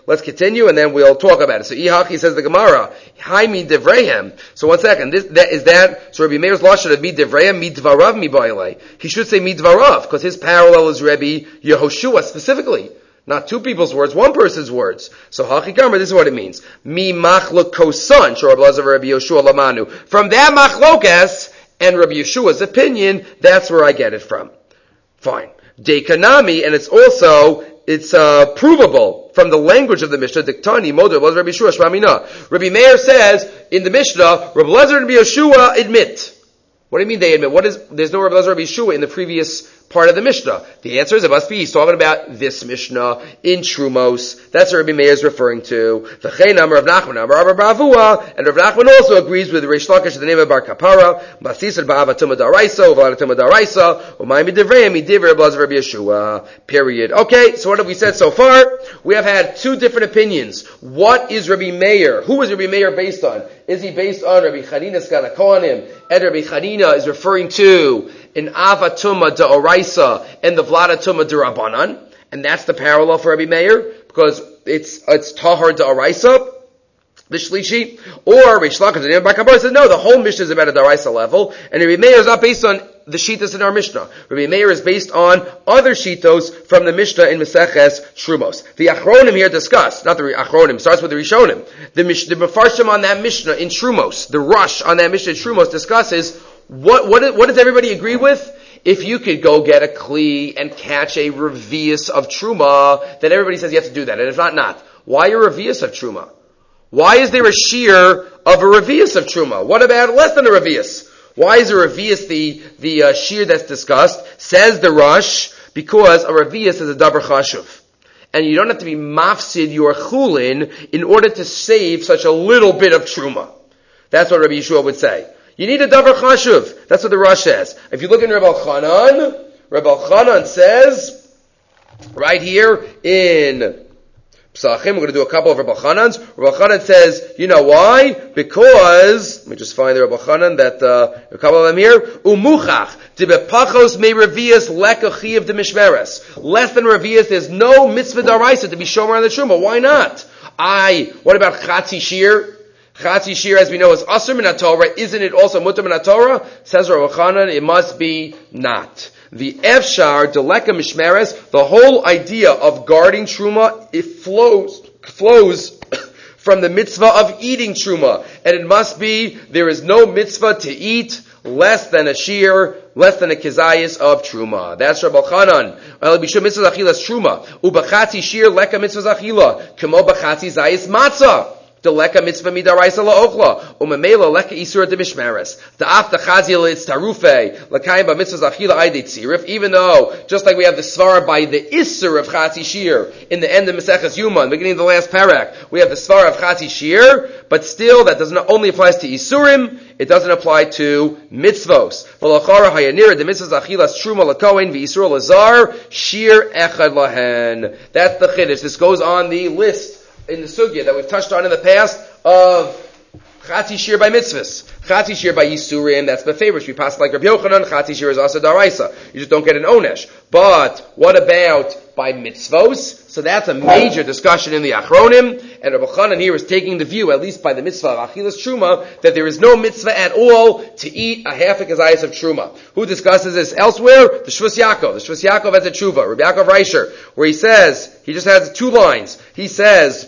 A: Let's continue and then we'll talk about it. So Ihaki says the Gemara, Hi mi devrehem. So one second, this, that, is that, so Rabbi Meir's lashon of mi devrehem, mi dvarav mi ba'ilei. He should say mi dvarav, because his parallel is Rabbi Yehoshua specifically. Not two people's words, one person's words. So Haki Kamar, this is what it means. Mi machlok kosan, Shor Blazav Rabbi Yehoshua lamanu. From that machlokas and Rabbi Yeshua's opinion, that's where I get it from. Fine. Dekanami, and it's also, it's uh, provable from the language of the Mishnah. Diktani, Moder, Rabbi Yeshua, Shmamina. Rabbi Meir says in the Mishnah, Rabbi Lezer and Rabbi Yeshua admit. What do you mean they admit? What is, there's no Rabbi Lezer and Rabbi Yeshua in the previous part of the Mishnah. The answer is it must be he's talking about this Mishnah in Trumos. That's what Rabbi Meir is referring to. V'chein amar Rav Nachman amar Rav Bavua, and Rav Nachman also agrees with Reish Lakish, the name of Bar Kapara. Basisad ba'ava tumah daraisa, u'v'ala tumah daraisa, u'mayim b'divrei midivri Rabbi Lezer Rabbi Yeshua. Period. Okay, so what have we said so far? We have had two different opinions. What is Rabbi Meir? Who is Rabbi Meir based on? Is he based on Rabbi Chanina Skana Kohanim? And Rabbi Chanina is referring to in Avatuma Da'oraisa and the Vladatuma Da'rabanan, and that's the parallel for Rabbi Meir, because it's it's Tahar Da'oraisa, the Shlishi, or Rish Lakish, the name of Bar Kapara says, no, the whole Mishnah is about a Da'oraisa level, and Rabbi Meir is not based on the Shitas in our Mishnah. Rabbi Meir is based on other Shitos from the Mishnah in Meseches Shrumos. The Achronim here discuss, not the Achronim, starts with the Rishonim. The, Mish, the Mefarshim on that Mishnah in Shrumos, the Rush on that Mishnah in Shrumos discusses What, what, what does everybody agree with? If you could go get a kli and catch a revius of truma, then everybody says you have to do that. And if not, not. Why a revius of truma? Why is there a shear of a revius of truma? What about less than a revius? Why is a revius the, the uh, shear that's discussed? Says the Rush, because a revius is a davar chashuv. And you don't have to be mafsid your chulin in order to save such a little bit of truma. That's what Rabbi Yeshua would say. You need a davar chashuv. That's what the Rush says. If you look in Reb Elchanan, Reb Elchanan says, right here in Psachim, we're going to do a couple of Reb Elchanans. Reb Elchanan says, you know why? Because, let me just find the Reb Elchanan, that, uh, a couple of them here. Umuchach, tibepachos me revius lekachi of the mishmeres. Less than revius, there's no mitzvah daraisa to be shomer on the truma. Why not? I, what about chatzi shir? Chatzi shir, as we know, is asur min haTorah. Isn't it also mutar min haTorah? Says Rav Elchanan, it must be not. The efshar deleka mishmeres, the whole idea of guarding truma, it flows flows from the mitzvah of eating truma, and it must be there is no mitzvah to eat less than a shir, less than a kizayis of truma. That's Rav Elchanan. El bishum mitzvah zachilas truma ubachatzi shir leka mitzvah zachila kemo bachatzi zayis matzah. The leka mitzvah midaraisa la'ochla, umemela leka isur de mishmeres. The afta chazil it's tarufe, lekayim ba mitzvah zachila aydei tzirif, even though, just like we have the svara by the isur of chatzi shir, in the end of Meseches Yuman, beginning of the last parak, we have the svara of chatzi shir, but still, that doesn't only applies to isurim, it doesn't apply to mitzvos. V'lachara hayanira, the mitzvah zachilas truma lakohen, v'isur lazar, shir echad lahen. That's the chiddush. This goes on the list in the sugya that we've touched on in the past of chatzi shir by mitzvahs, chatzi shir by yisurim. That's the favorite. We pass like Rabbi Yochanan. Chatzi shir is asa daraisa. You just don't get an onesh. But what about by mitzvos? So that's a major discussion in the Achronim. And Rabbi Chanan here is taking the view, at least by the mitzvah of achilas truma, that there is no mitzvah at all to eat a half a kazayas of truma. Who discusses this elsewhere? The Shvus Yaakov. The Shvus Yaakov has a tshuva, Rabbi Yaakov Reisher, where he says, he just has two lines. He says,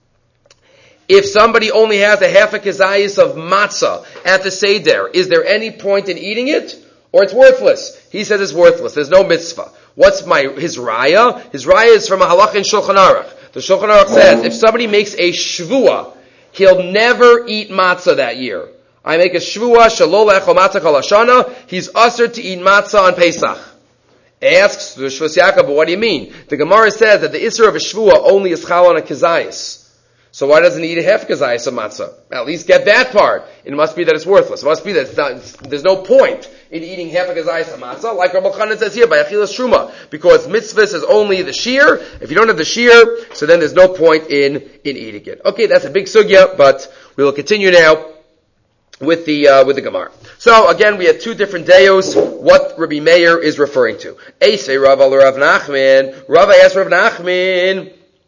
A: if somebody only has a half a kazayas of matzah at the Seder, is there any point in eating it? Or it's worthless? He says it's worthless. There's no mitzvah. What's my, his raya? His raya is from a halach in Shulchan Aruch. The Shulchan Aruch says, if somebody makes a shvua, he'll never eat matzah that year. I make a shvua, shalol echol matzah kol hashana, he's usher to eat matzah on Pesach. Asks the Shvus Yaakov, but what do you mean? The Gemara says that the isser of a shvua only is chal on a kazayas. So why doesn't he eat a half kazayas of matzah? At least get that part. It must be that it's worthless. It must be that it's not, it's, there's no point in eating half a kazayas of matzah, like Rabbi Chanan says here, by achilas truma, because mitzvahs is only the shear. If you don't have the shear, so then there's no point in, in eating it. Okay, that's a big sugya, but we will continue now with the, uh, with the Gemara. So again, we had two different deos, what Rabbi Meir is referring to. Eisei Rav al Rav Nachman. Rav asked Rav Nachman,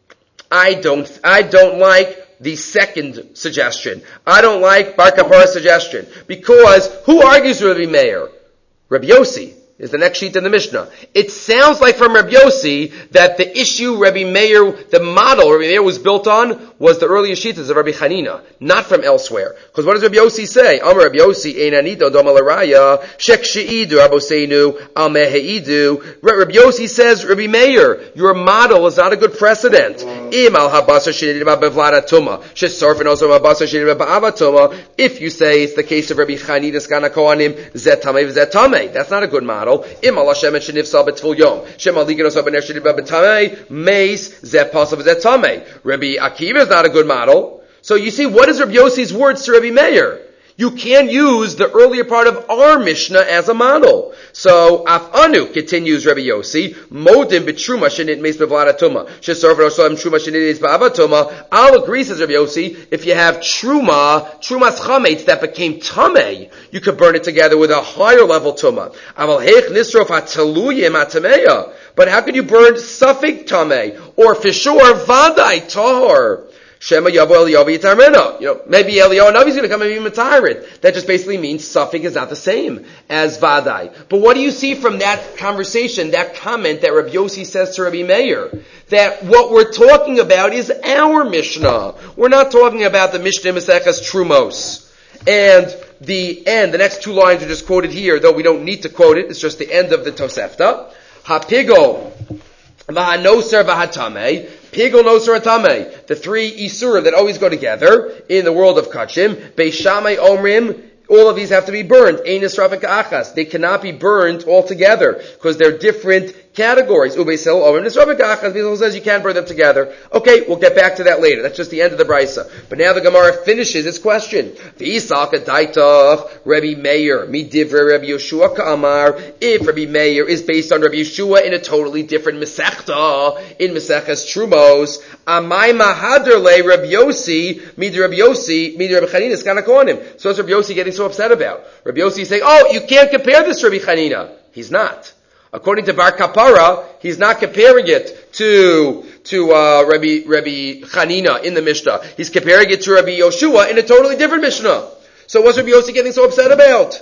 A: I don't, I don't like the second suggestion. I don't like Bar Kapara's suggestion. Because who argues with Rabbi Meir? Rabbi Yossi is the next sheet in the Mishnah. It sounds like from Rabbi Yossi that the issue Rabbi Meir, the model Rabbi Meir was built on, was the earlier sheets of Rabbi Chanina, not from elsewhere. Because what does Rabbi Yossi say? Amar Rabbi Yossi, Einanito dom alaraya, shek she'idu aboseinu, al meheidu. Rabbi Yossi says, Rabbi Meir, your model is not a good precedent. Im al habasar she'nidba bevladatuma, she'sorfen also habasar she'nidba ba'avatuma. If you say it's the case of Rabbi Chanina skana kohanim, zetame v'zetame, that's not a good model. Im al Hashem shenifsal betvul yom, shem al liganos abener she'nidba betame, meis zet pasav zetame. Rabbi Akiva is not a good model. So you see, what is Rabbi Yossi's words to Rabbi Meir? You can't use the earlier part of our Mishnah as a model. So, af anu, continues Rabbi Yossi, modim b'truma shenit meis bevladatuma, shesorfen osolem truma shenit meis ba'avatuma. I'll agree, says Rabbi Yossi, if you have truma, trumas chametz that became tamei, you could burn it together with a higher level tuma. Aval heich nisrof ha'taluyim ha'tameya. But how could you burn suffik tamei? Or for sure, vadai tahor. Shema Yavo Eliyahu Yitarmena. You know, maybe Eliyahu Navi is going to come and be Matarit. That just basically means suffix is not the same as Vadai. But what do you see from that conversation, that comment that Rabbi Yossi says to Rabbi Meir? That what we're talking about is our Mishnah. We're not talking about the Mishnah Maseches Trumos. And the end, the next two lines are just quoted here, though we don't need to quote it. It's just the end of the Tosefta. Hapigo V'hanoser v'hatame. Pigol nosar atame, the three isurim that always go together in the world of kachim. Beishamai omrim, all of these have to be burned. Einis rafik achas, they cannot be burned all together because they're different categories. Ubeisel omrim nisrafik achas, Beisel says you can't burn them together. Okay, we'll get back to that later. That's just the end of the brisa. But now the Gemara finishes its question. V'isaka daitach Rabbi Meir midivre Rabbi Yeshua ka'amar. If Rabbi Meir is based on Rabbi Yeshua in a totally different mesechta, in Meseches Trumos, amay mahader le Rabbi Yossi mid Rabbi Yossi mid Rabbi Chanina skana kohanim. So what's Rabbi Yossi getting so upset about? Rabbi Yossi is saying, oh, you can't compare this to Rabbi Chanina. He's not. According to Bar Kapara, he's not comparing it to to uh, Rabbi Rabbi Chanina in the Mishnah. He's comparing it to Rabbi Yoshua in a totally different Mishnah. So what's Rabbi Yossi getting so upset about?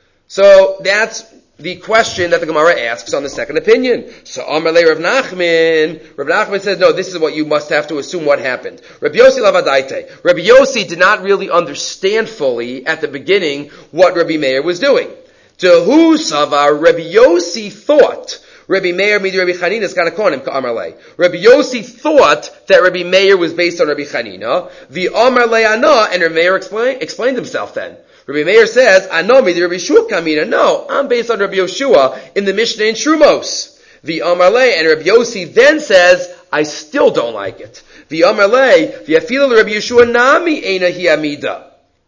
A: So that's the question that the Gemara asks on the second opinion. So Amalei Rav Nachman, Rav Nachman says, no, this is what you must have to assume what happened. Rabbi Yossi lavadaite. Rabbi Yossi did not really understand fully at the beginning what Rabbi Meir was doing. Tehu Savar, Rabbi Yossi thought, Rabbi Meir midi Rabbi Chanina is kanakonim ka'amarlei. Rabbi Yossi thought that Rabbi Meir was based on Rabbi Chanina. The Amarlei Ana, and Rabbi Meir explained, explained himself then. Rabbi Meir says, Ano midi Rabbi Yeshua kamina. No, I'm based on Rabbi Yeshua in the Mishnah in Trumos. The Amarlei, and Rabbi Yossi then says, I still don't like it. The Amarlei, the Afila Rabbi Yeshua nami eina hi amida.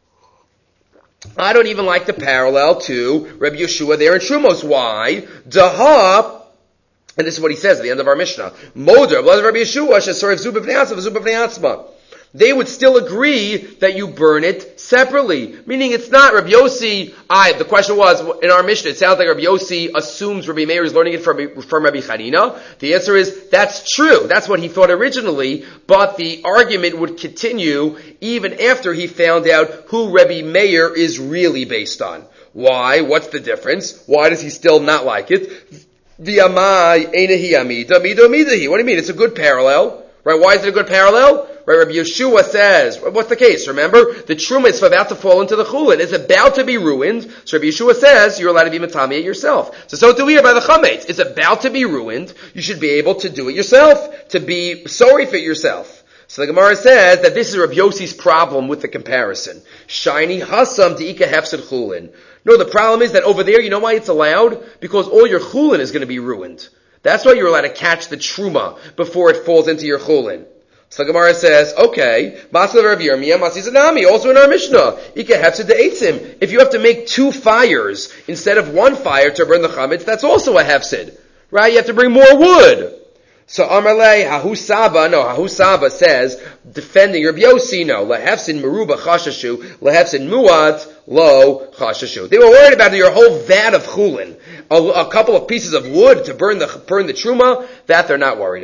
A: I don't even like the parallel to Rabbi Yeshua there in Trumos. Why? Daha, and this is what he says at the end of our Mishnah. Moder, Rabbi Yeshua, shesorev zu b'vnei atzma, zu b'vnei atzma. They would still agree that you burn it separately. Meaning it's not Rabbi Yossi, I, the question was, in our Mishnah, it sounds like Rabbi Yossi assumes Rabbi Meir is learning it from, from Rabbi Chanina. The answer is, that's true. That's what he thought originally, but the argument would continue even after he found out who Rabbi Meir is really based on. Why? What's the difference? Why does he still not like it? V'amai einahi amida, mido midahi. What do you mean? It's a good parallel. Right? Why is it a good parallel? Right? Rabbi Yeshua says, what's the case? Remember, the truma is about to fall into the chulin. It's about to be ruined. So Rabbi Yeshua says, you're allowed to be matami it yourself. So, so do we here by the chametz. It's about to be ruined. You should be able to do it yourself. To be sorry for it yourself. So the Gemara says that this is Rabbi Yossi's problem with the comparison. Shiny hasam de'ika hefsed chulin. No, the problem is that over there, you know why it's allowed? Because all your chulin is going to be ruined. That's why you're allowed to catch the truma before it falls into your chulin. So the Gemara says, okay, also in our Mishnah, if you have to make two fires instead of one fire to burn the chametz, that's also a hefsid. Right? You have to bring more wood. So Amarle, Hahu Saba, no, Hahu Saba says, defending Rabbi Yossi, no, Lehefsin Meruba Chashashu, Lehefsin Muat, Lo Chashashu. They were worried about your whole vat of chulin. A, a couple of pieces of wood to burn the, burn the truma, that they're not worried about.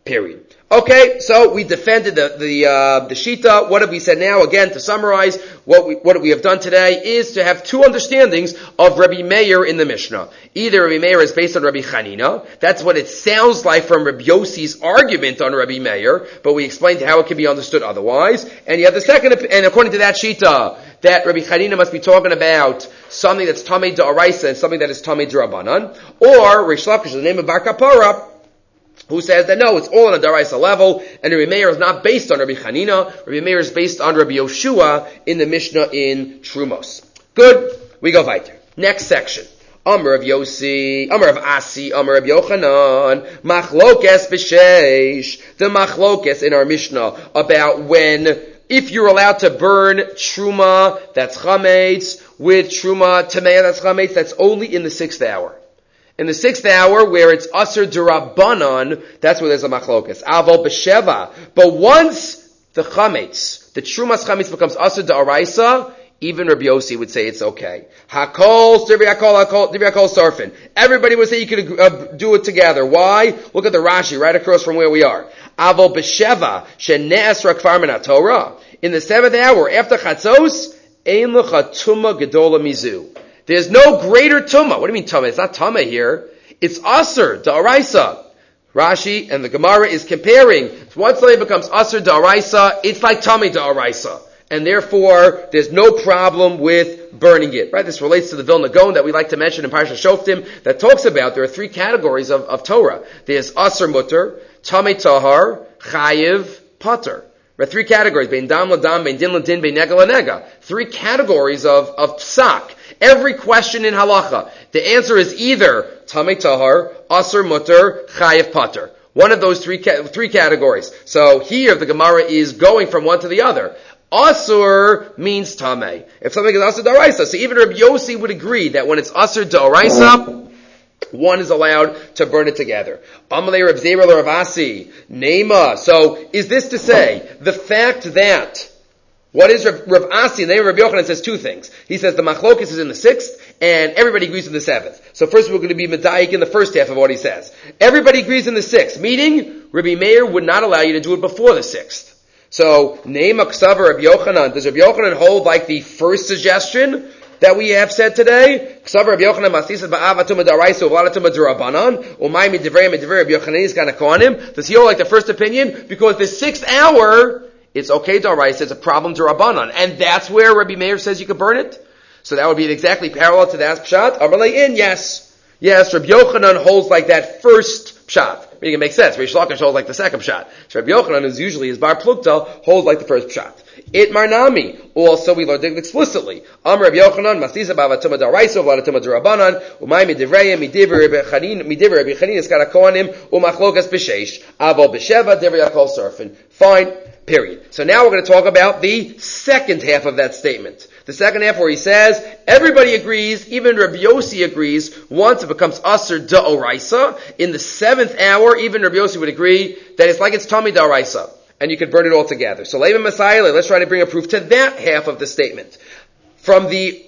A: Period. Okay, so we defended the the uh, the shita. What have we said now? Again, to summarize, what we what we have done today is to have two understandings of Rabbi Meir in the Mishnah. Either Rabbi Meir is based on Rabbi Chanina. That's what it sounds like from Rabbi Yossi's argument on Rabbi Meir, but we explained how it can be understood otherwise. And you have the second, and according to that shita, that Rabbi Chanina must be talking about something that's Tamei D'Oraisa and something that is Tamei D'Rabbanan, or Rish Lakish, the name of Bar Kapara, who says that no, it's all on a Daraisa level, and Rabbi Meir is not based on Rabbi Chanina. Rabbi Meir is based on Rabbi Yoshua in the Mishnah in Trumos. Good. We go weiter. Next section. Amar of Yossi, Amar of Asi, Amar of Yochanan, Machlokes b'sheish. The Machlokes in our Mishnah about when, if you're allowed to burn Truma, that's Chametz, with Truma Tamei, that's Chametz, that's only in the sixth hour. In the sixth hour, where it's Asr D'Rabbanan, that's where there's a machlokas. Aval b'sheva. But once the chametz, the Trumas chametz becomes Asr D'Oraisa, even Rabbi Yossi would say it's okay. Hakol, Divri Hakol, Hakol, Divri Hakol Sarfin. Everybody would say you could uh, do it together. Why? Look at the Rashi right across from where we are. Aval b'sheva, she'ne'as rakfar min Torah. In the seventh hour, after Chatzos, ein lecha tuma gedola mizu. There's no greater tumah. What do you mean tumah? It's not tumah here. It's asr, da'araisa. Rashi and the Gemara is comparing. Once something becomes asr, da'araisa, it's like tumah, da'araisa. And therefore, there's no problem with burning it. Right? This relates to the Vilna Gaon that we like to mention in Parsha Shoftim that talks about there are three categories of, of Torah. There's asr mutter, tameh tahar, chayiv, pater. Right? Three categories. Bein dam ladam, bein din ladin, bein nega lanega. Three categories of, of psak. Every question in halacha, the answer is either tamei tahar, asr mutter, chayiv pater. One of those three ca- three categories. So here the Gemara is going from one to the other. Asur means tamei. If something is asur d'oraisa, so even Rabbi Yossi would agree that when it's asur d'oraisa, one is allowed to burn it together. Amalei Rav Zera Rav Asi, Nema. So is this to say the fact that what is Rav, Rav Asi? The name of Rabbi Yochanan says two things. He says the machlokes is in the sixth, and everybody agrees in the seventh. So first we're going to be medayik in the first half of what he says. Everybody agrees in the sixth, meaning Rabbi Meir would not allow you to do it before the sixth. So, name aksav Rabbi Yochanan. Does Rabbi Yochanan hold like the first suggestion that we have said today? Ksav Rabbi Yochanan masisad ba'ava tumah d'oraisa u'v'ala tumah d'Rabbanan u'may midivrei midivrei Rabbi Yochanan is kind of kohanim. Does he hold like the first opinion? Because the sixth hour, it's okay d'oraisa, it's a problem d'Rabbanan. And that's where Rabbi Meir says you can burn it? So that would be exactly parallel to that pshat. Amalei in, yes. Yes, Rabbi Yochanan holds like that first pshat. It can make sense. Rish Lakish holds like the second pshat. So Rabbi Yochanan is usually his bar plukta, holds like the first pshat. It marnami. Also, we learned it explicitly. Am Rabbi Yochanan, masisa b'avatuma d'oraisa, v'avatuma d'Rabbanan, u'may midivreya, midivrei Rabbi Chanin, midivrei Rabbi Chanin, is kana kohanim, u'machlokas b'sheish, avol b'sheva, divrei akol surfin. Fine. Period. So now we're going to talk about the second half of that statement. The second half where he says, everybody agrees, even Rabbi Yossi agrees, once it becomes asr d'oraisa, in the seventh hour, even Rabbi Yossi would agree that it's like it's tamei d'oraisa, and you could burn it all together. So Leiva Messiah, let's try to bring a proof to that half of the statement. From the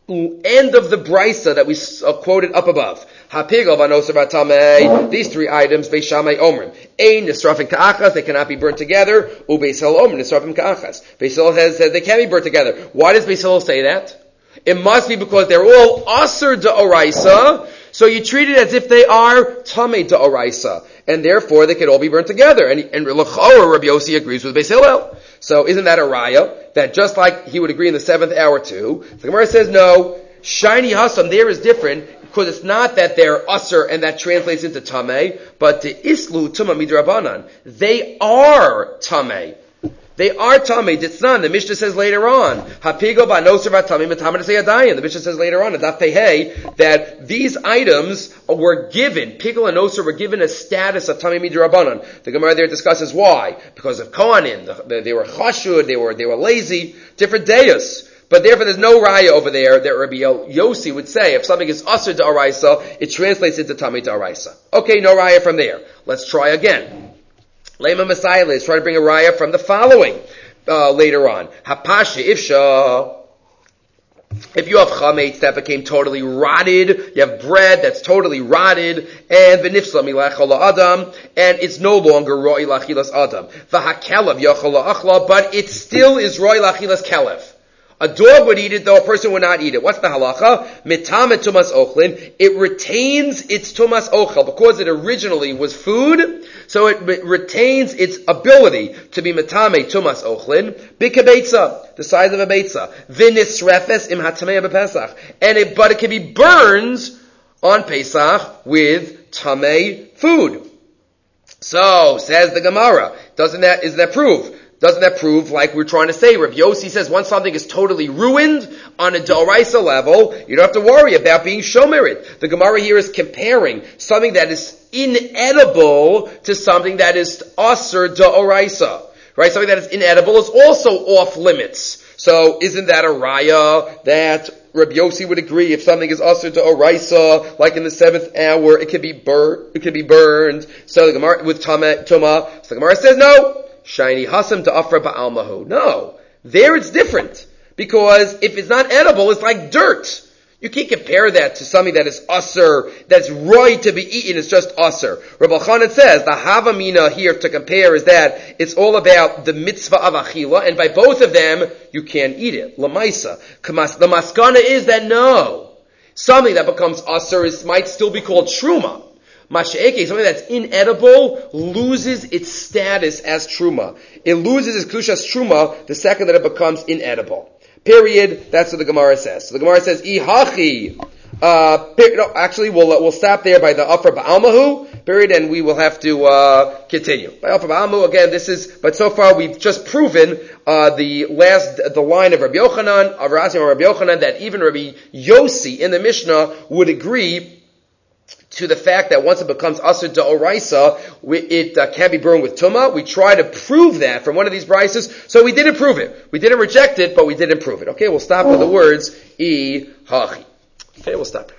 A: end of the brisa that we uh, quoted up above. Hapigol v'anoser v'tamei. These three items, Beis Shammai omrim. Ein nisrafim ka'achas, they cannot be burnt together. U Beis Hillel omrim, nisrafim ka'achas. Beis Hillel has said they can be burnt together. Why does Beis Hillel say that? It must be because they're all asr d'oraisa, so you treat it as if they are tamei d'oraisa, and therefore they could all be burnt together. And, and l'chora, Rabbi Yossi agrees with Beis Hillel. So isn't that a raya? That just like he would agree in the seventh hour too, the Gemara says no, shiny hasam there is different, because it's not that they're usser and that translates into tamei, but the islu tumah midrabanan. They are tamei. They are tamei. Ditznan. The Mishnah says later on, hapigo ba'noser v'tamei metamer seyadayin. The Mishnah says later on, Daf Pehei, that these items were given, pickle and noser were given a status of tamei midrabanan. The Gemara there discusses why. Because of kohanim, the, they were chashud, they were they were lazy, different deus. But therefore there's no raya over there that Rabbi Yossi would say, if something is asr d'oraisa, it translates into tamei d'oraisa. Okay, no raya from there. Let's try again. Lema Messiah, let's try to bring a raya from the following, uh, later on. Hapasha ifsha. If you have chametz that became totally rotted, you have bread that's totally rotted, and v'nifsla milachol adam, and it's no longer roi lachilas adam. V'hakelev yachol la'achla, but it still is roi lachilas kelev. A dog would eat it, though a person would not eat it. What's the halacha? Mitame tumas ochlin. It retains its tumas ochel because it originally was food, so it re- retains its ability to be mitame tumas ochlin. Bikabetza, the size of a betza. Vinisrefes im hatamei b'Pesach, and it, but it can be burned on Pesach with tamei food. So says the Gemara. Doesn't that is that proof? Doesn't that prove, like we're trying to say, Rav Yossi says once something is totally ruined on a d'oraisa level, you don't have to worry about being shomerit. The Gemara here is comparing something that is inedible to something that is aser d'oraisa. Right? Something that is inedible is also off limits. So isn't that a raya that Rav Yossi would agree if something is aser d'oraisa, like in the seventh hour, it can be burned, it can be burned. So the Gemara, with tuma, tuma, so the Gemara says no. Shiny hasam to afra ba'almahu. No. There it's different. Because if it's not edible, it's like dirt. You can't compare that to something that is usser, that's right to be eaten, it's just usser. Rabbi Chanan says, the havamina here to compare is that it's all about the mitzvah of achila, and by both of them, you can't eat it. Lamaisa. The maskana is that no. Something that becomes usser is, might still be called truma. Mash'eke, something that's inedible, loses its status as truma. It loses its kedushas truma the second that it becomes inedible. Period. That's what the Gemara says. So the Gemara says, Ihachi. Uh, no, actually, we'll uh, we'll stop there by the Afra Ba'almahu. Period, and we will have to uh, continue. By Afra Ba'almahu, again, this is. But so far, we've just proven uh, the last the line of Rabbi Yochanan, of Rabbi Yochanan, that even Rabbi Yossi in the Mishnah would agree to the fact that once it becomes asur d'oraisa, it uh, can be burned with tumah. We try to prove that from one of these brises, so we didn't prove it. We didn't reject it, but we didn't prove it. Okay, we'll stop with the words, I hachi. Okay, we'll stop.